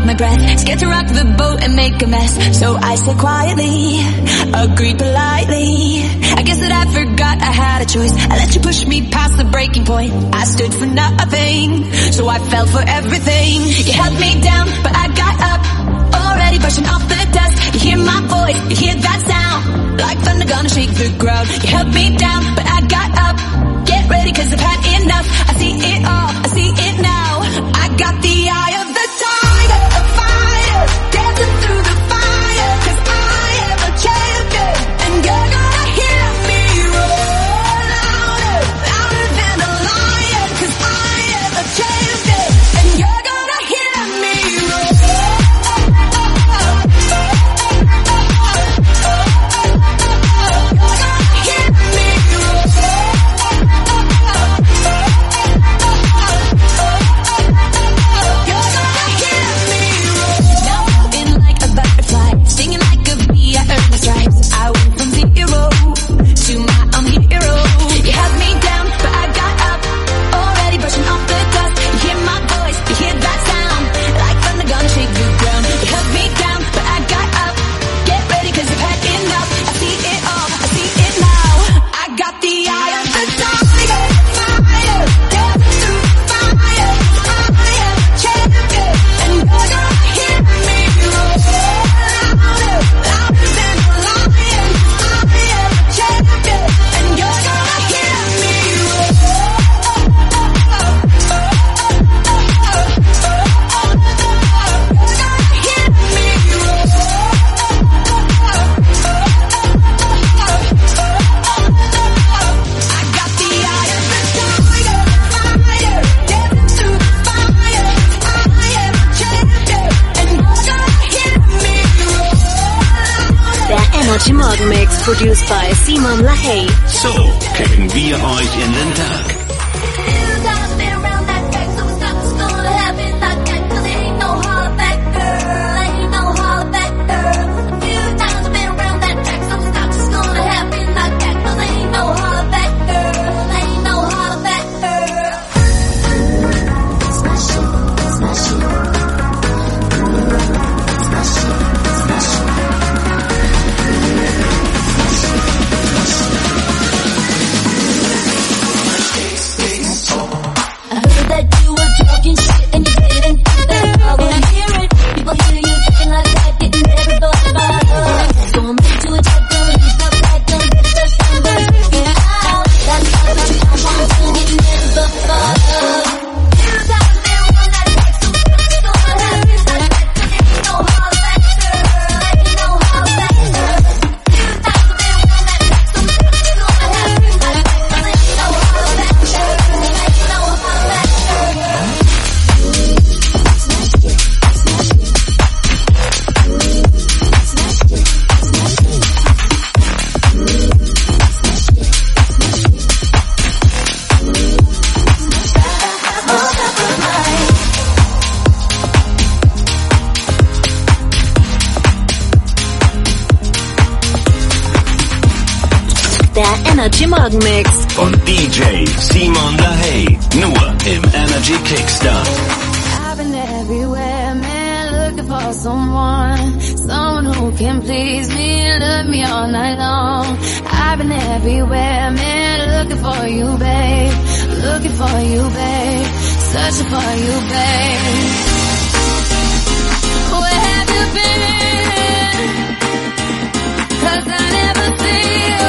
my breath. Scared to rock the boat and make a mess. So I said quietly, agreed politely. I guess that I forgot I had a choice. I let you push me past the breaking point. I stood for nothing, so I fell for everything. You held me down, but I got up. Already brushing off the dust. You hear my voice, you hear that sound. Like thunder gonna shake the ground. You held me down, but I got up. Get ready, cause I've had enough. I see it all, I see it now. I got the eye of the tiger, a fighter, dancing through the fire. Cause I am a champion, and you're gonna hear me roar louder, louder than a lion. Cause I am a champion, and you're gonna hear me roar. Morgenmix produced by Simon LaHaye. So kicken wir euch in den Tag. Energy Morgenmix von DJ Simon LaHaye, nur im Energy Kickstart. I've been everywhere, man, looking for someone who can please me and love me all night long. I've been everywhere, man, looking for you, babe, searching for you, babe. Where have you been? 'Cause I never see you.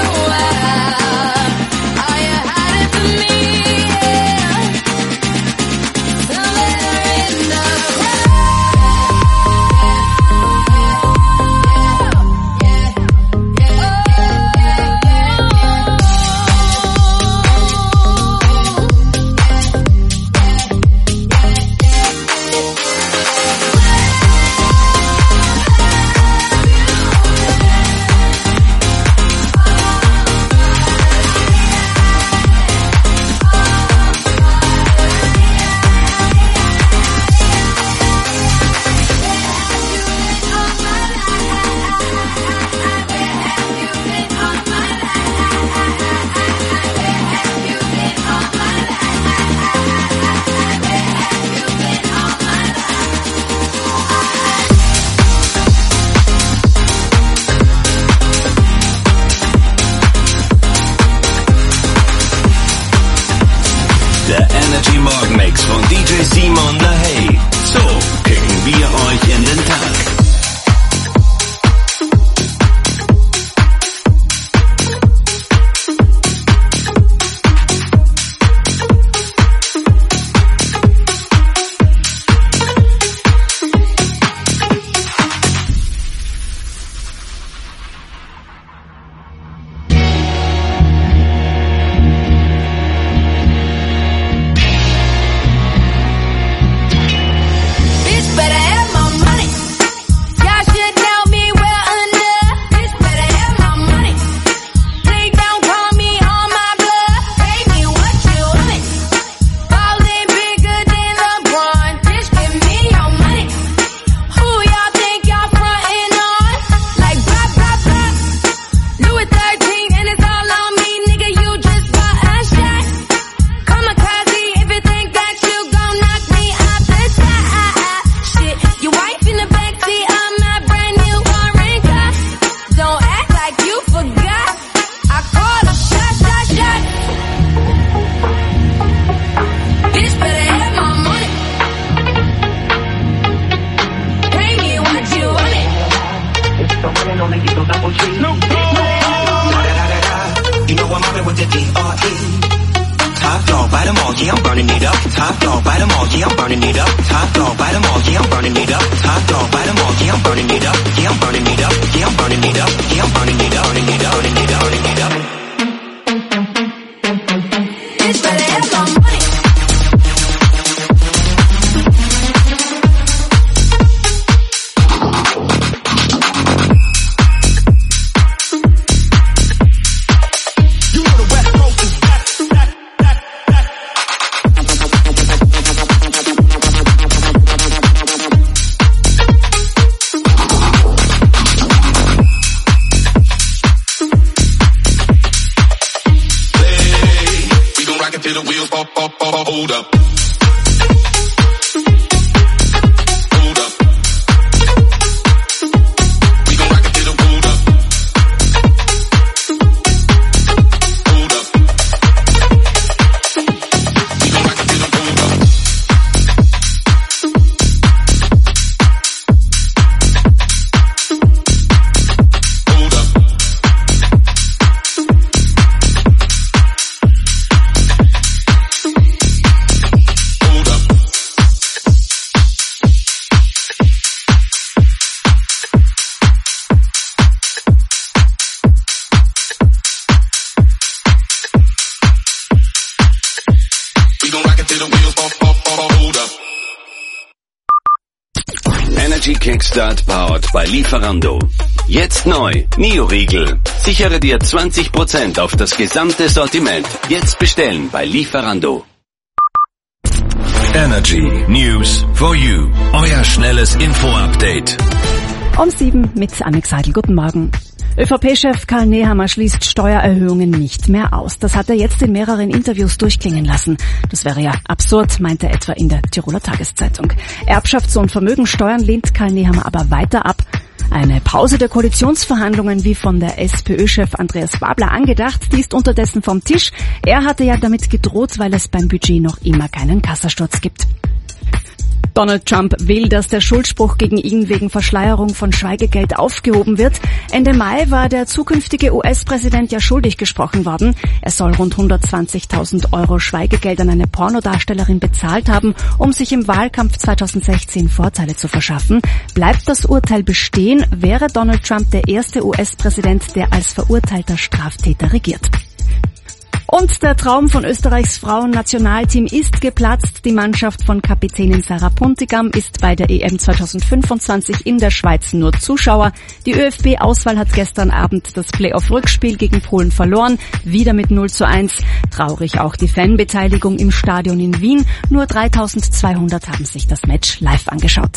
euch in den Tag. Energy Kickstart powered by Lieferando. Jetzt neu, Neo-Riegel. Sichere dir 20% auf das gesamte Sortiment. Jetzt bestellen bei Lieferando. Energy News for You. Euer schnelles Info-Update. Um 7 mit Annik Seidel. Guten Morgen. ÖVP-Chef Karl Nehammer schließt Steuererhöhungen nicht mehr aus. Das hat er jetzt in mehreren Interviews durchklingen lassen. Das wäre ja absurd, meinte er etwa in der Tiroler Tageszeitung. Erbschafts- und Vermögensteuern lehnt Karl Nehammer aber weiter ab. Eine Pause der Koalitionsverhandlungen, wie von der SPÖ-Chef Andreas Wabler angedacht, die ist unterdessen vom Tisch. Er hatte ja damit gedroht, weil es beim Budget noch immer keinen Kassasturz gibt. Donald Trump will, dass der Schuldspruch gegen ihn wegen Verschleierung von Schweigegeld aufgehoben wird. Ende Mai war der zukünftige US-Präsident ja schuldig gesprochen worden. Er soll rund 120.000 Euro Schweigegeld an eine Pornodarstellerin bezahlt haben, um sich im Wahlkampf 2016 Vorteile zu verschaffen. Bleibt das Urteil bestehen, wäre Donald Trump der erste US-Präsident, der als verurteilter Straftäter regiert. Und der Traum von Österreichs Frauennationalteam ist geplatzt. Die Mannschaft von Kapitänin Sarah Puntigam ist bei der EM 2025 in der Schweiz nur Zuschauer. Die ÖFB-Auswahl hat gestern Abend das Playoff-Rückspiel gegen Polen verloren, wieder mit 0:1. Traurig auch die Fanbeteiligung im Stadion in Wien. Nur 3.200 haben sich das Match live angeschaut.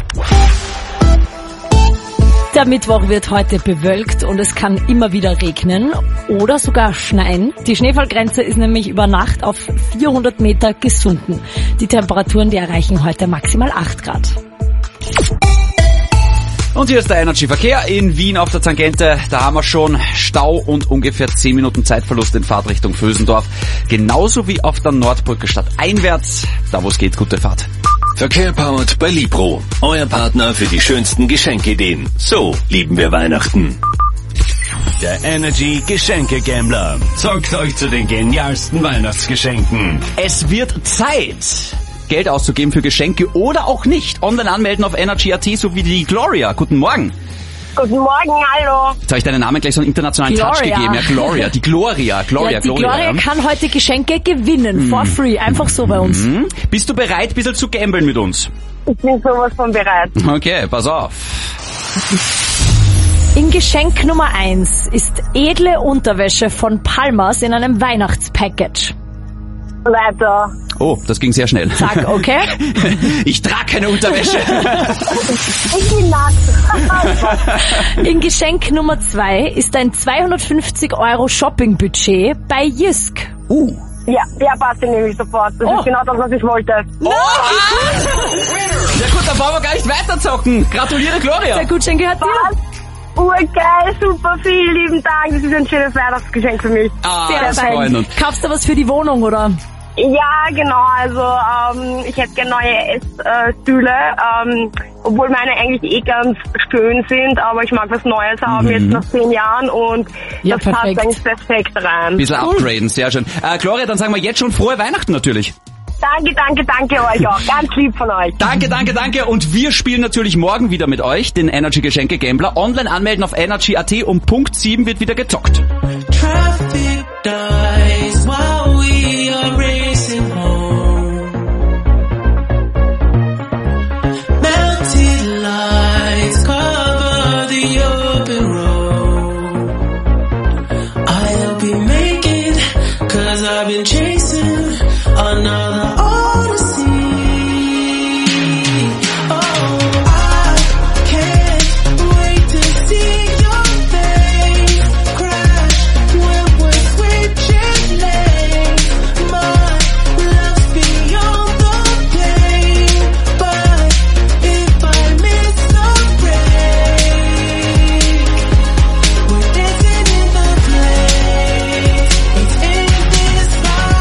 Der Mittwoch wird heute bewölkt und es kann immer wieder regnen oder sogar schneien. Die Schneefallgrenze ist nämlich über Nacht auf 400 Meter gesunken. Die Temperaturen, die erreichen heute maximal 8 Grad. Und hier ist der Energy-Verkehr in Wien auf der Tangente. Da haben wir schon Stau und ungefähr 10 Minuten Zeitverlust in Fahrtrichtung Vösendorf. Genauso wie auf der Nordbrücke Stadt einwärts. Da wo es geht, gute Fahrt. Verkehr powered bei Libro. Euer Partner für die schönsten Geschenkideen. So lieben wir Weihnachten. Der Energy Geschenke-Gambler zockt euch zu den genialsten Weihnachtsgeschenken. Es wird Zeit, Geld auszugeben für Geschenke oder auch nicht. Online anmelden auf Energy.at, so wie die Gloria. Guten Morgen. Guten Morgen, hallo. Jetzt habe ich deinen Namen gleich so einen internationalen Touch gegeben. Ja, Gloria. Die Gloria. Ja, die Gloria kann heute Geschenke gewinnen. For free. Einfach so bei uns. Bist du bereit, ein bisschen zu gambeln mit uns? Ich bin sowas von bereit. Okay, pass auf. In Geschenk Nummer 1 ist edle Unterwäsche von Palmas in einem Weihnachtspackage. Weiter. Oh, das ging sehr schnell. Sag, okay. Ich trage keine Unterwäsche. Ich bin nackt. In Geschenk Nummer 2 ist ein 250 € Shoppingbudget bei Jysk. Ja, passt nämlich sofort. Das ist genau das, was ich wollte. Ja gut, dann wollen wir gar nicht weiterzocken. Gratuliere, Gloria. Der Gutschein gehört dir. Urgeil, super, vielen lieben Dank. Das ist ein schönes Weihnachtsgeschenk für mich. Das freut uns. Kaufst du was für die Wohnung, oder? Ja, genau. Also ich hätte gerne neue Essstühle, obwohl meine eigentlich eh ganz schön sind, aber ich mag was Neues haben jetzt nach 10 Jahren und das passt eigentlich perfekt rein. Ein bisschen upgraden, sehr schön. Gloria, dann sagen wir jetzt schon frohe Weihnachten natürlich. Danke euch auch. Ganz lieb von euch. Danke. Und wir spielen natürlich morgen wieder mit euch, den Energy Geschenke Gambler. Online anmelden auf Energy.at. Um Punkt 7 wird wieder gezockt. Traffic dies while we are racing home. Melted lights cover the open road. I'll be making, 'cause I've been chasing another odyssey. Oh, I can't wait to see your face crash when we're switching lanes. My love's beyond the pain, but if I miss the break, we're dancing in the place. It's indescribable.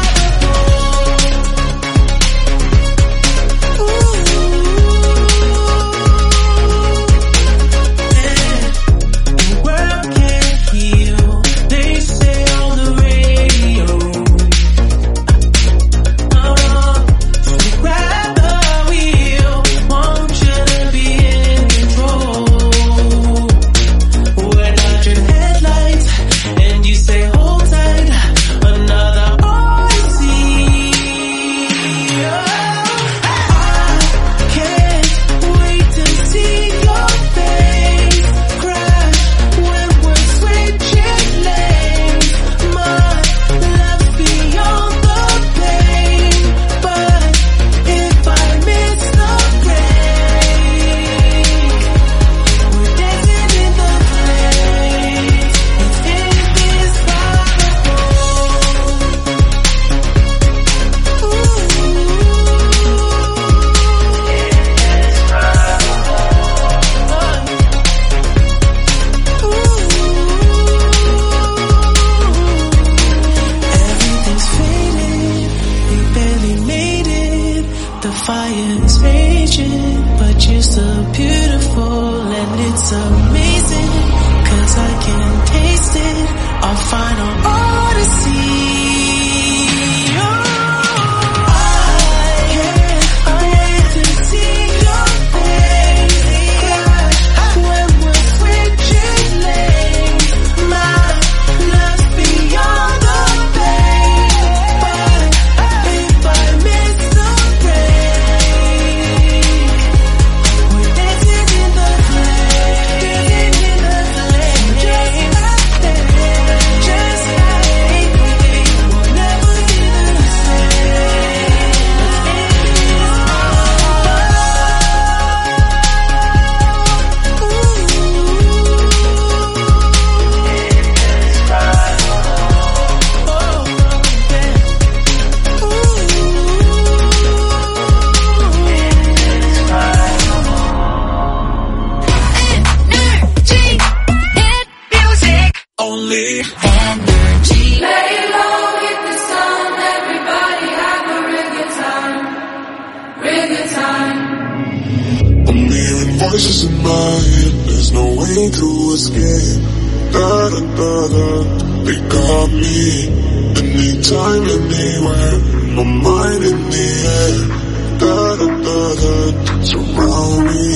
slowly. Energy. Lay low, hit the sound, everybody have a real good time. Real good time. I'm hearing voices in my head, there's no way to escape. Da da da da, they got me. Anytime, anywhere, my mind in the air. Da da da da, surround me.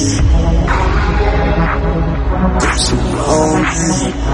They surround me.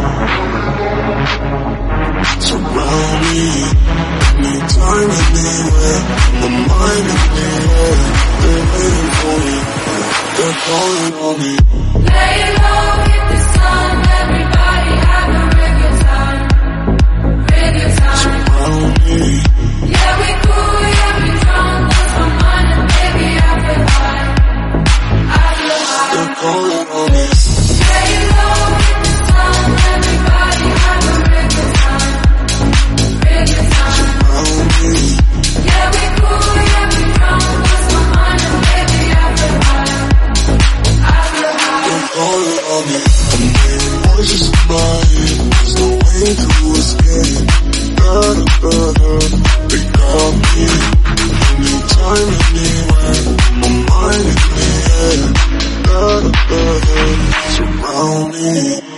Surround me. Anytime, anywhere, my mind in the air. They're waiting for me. They're calling on me. Lay low, hit the sun, everybody have a real good time. Real good time. Surround me. Yeah, we cool, yeah, we drunk, lost my mind and baby I feel high. I feel high. They're calling on me. Lay low, hit the sun, everybody have a real good time. Real good time. Surround me. Yeah, we cool, yeah, we drunk, lost my mind and baby I feel high. They're calling on me. I'm hearing voices in my head, there's no way to escape. Da da da da, they got me. Anytime, anywhere, my mind in the air. Da da da da, surround me.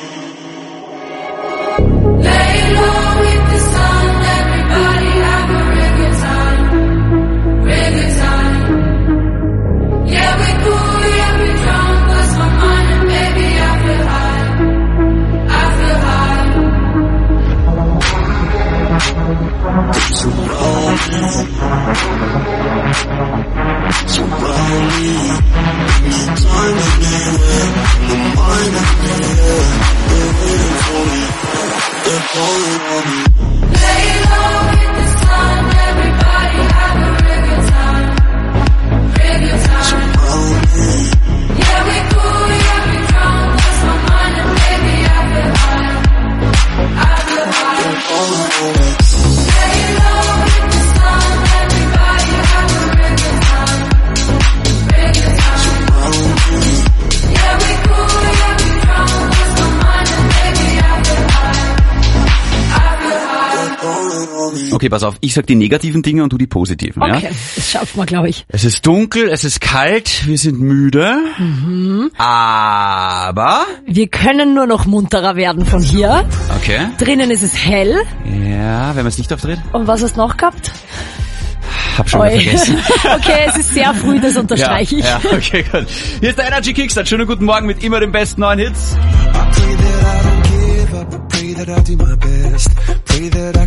Lay low, hit the sun, everybody have a real good time. Real good time. Yeah, we cool, yeah, we drunk, lost my mind and baby I feel high. I feel high. Surround me. Surround me. Anytime, anywhere, my mind in the air. They're waiting for me. They're calling on me. Lay low, hit the sun, everybody have a real good time. Real good time. Surround me. Yeah, we cool, yeah, we drunk, lost my mind and baby I feel high. I feel high. They're calling on me. Lay low, hit the sun, everybody have a real good time. Real good time. Surround me. Yeah, we cool, yeah, we drunk, lost my mind and baby I feel high. I feel high. They're calling on me. Okay, pass auf, ich sag die negativen Dinge und du die positiven. Okay, Ja? das schaffen wir, glaube ich. Es ist dunkel, es ist kalt, wir sind müde, aber... Wir können nur noch munterer werden von hier. Okay. Drinnen ist es hell. Ja, wenn man das Licht aufdreht. Und was hast du noch gehabt? Hab schon wieder vergessen. Okay, es ist sehr früh, das unterstreiche ich. Ja, okay, gut. Hier ist der Energy Kickstart. Schönen guten Morgen mit immer den besten neuen Hits. Pray that I do my best. Pray that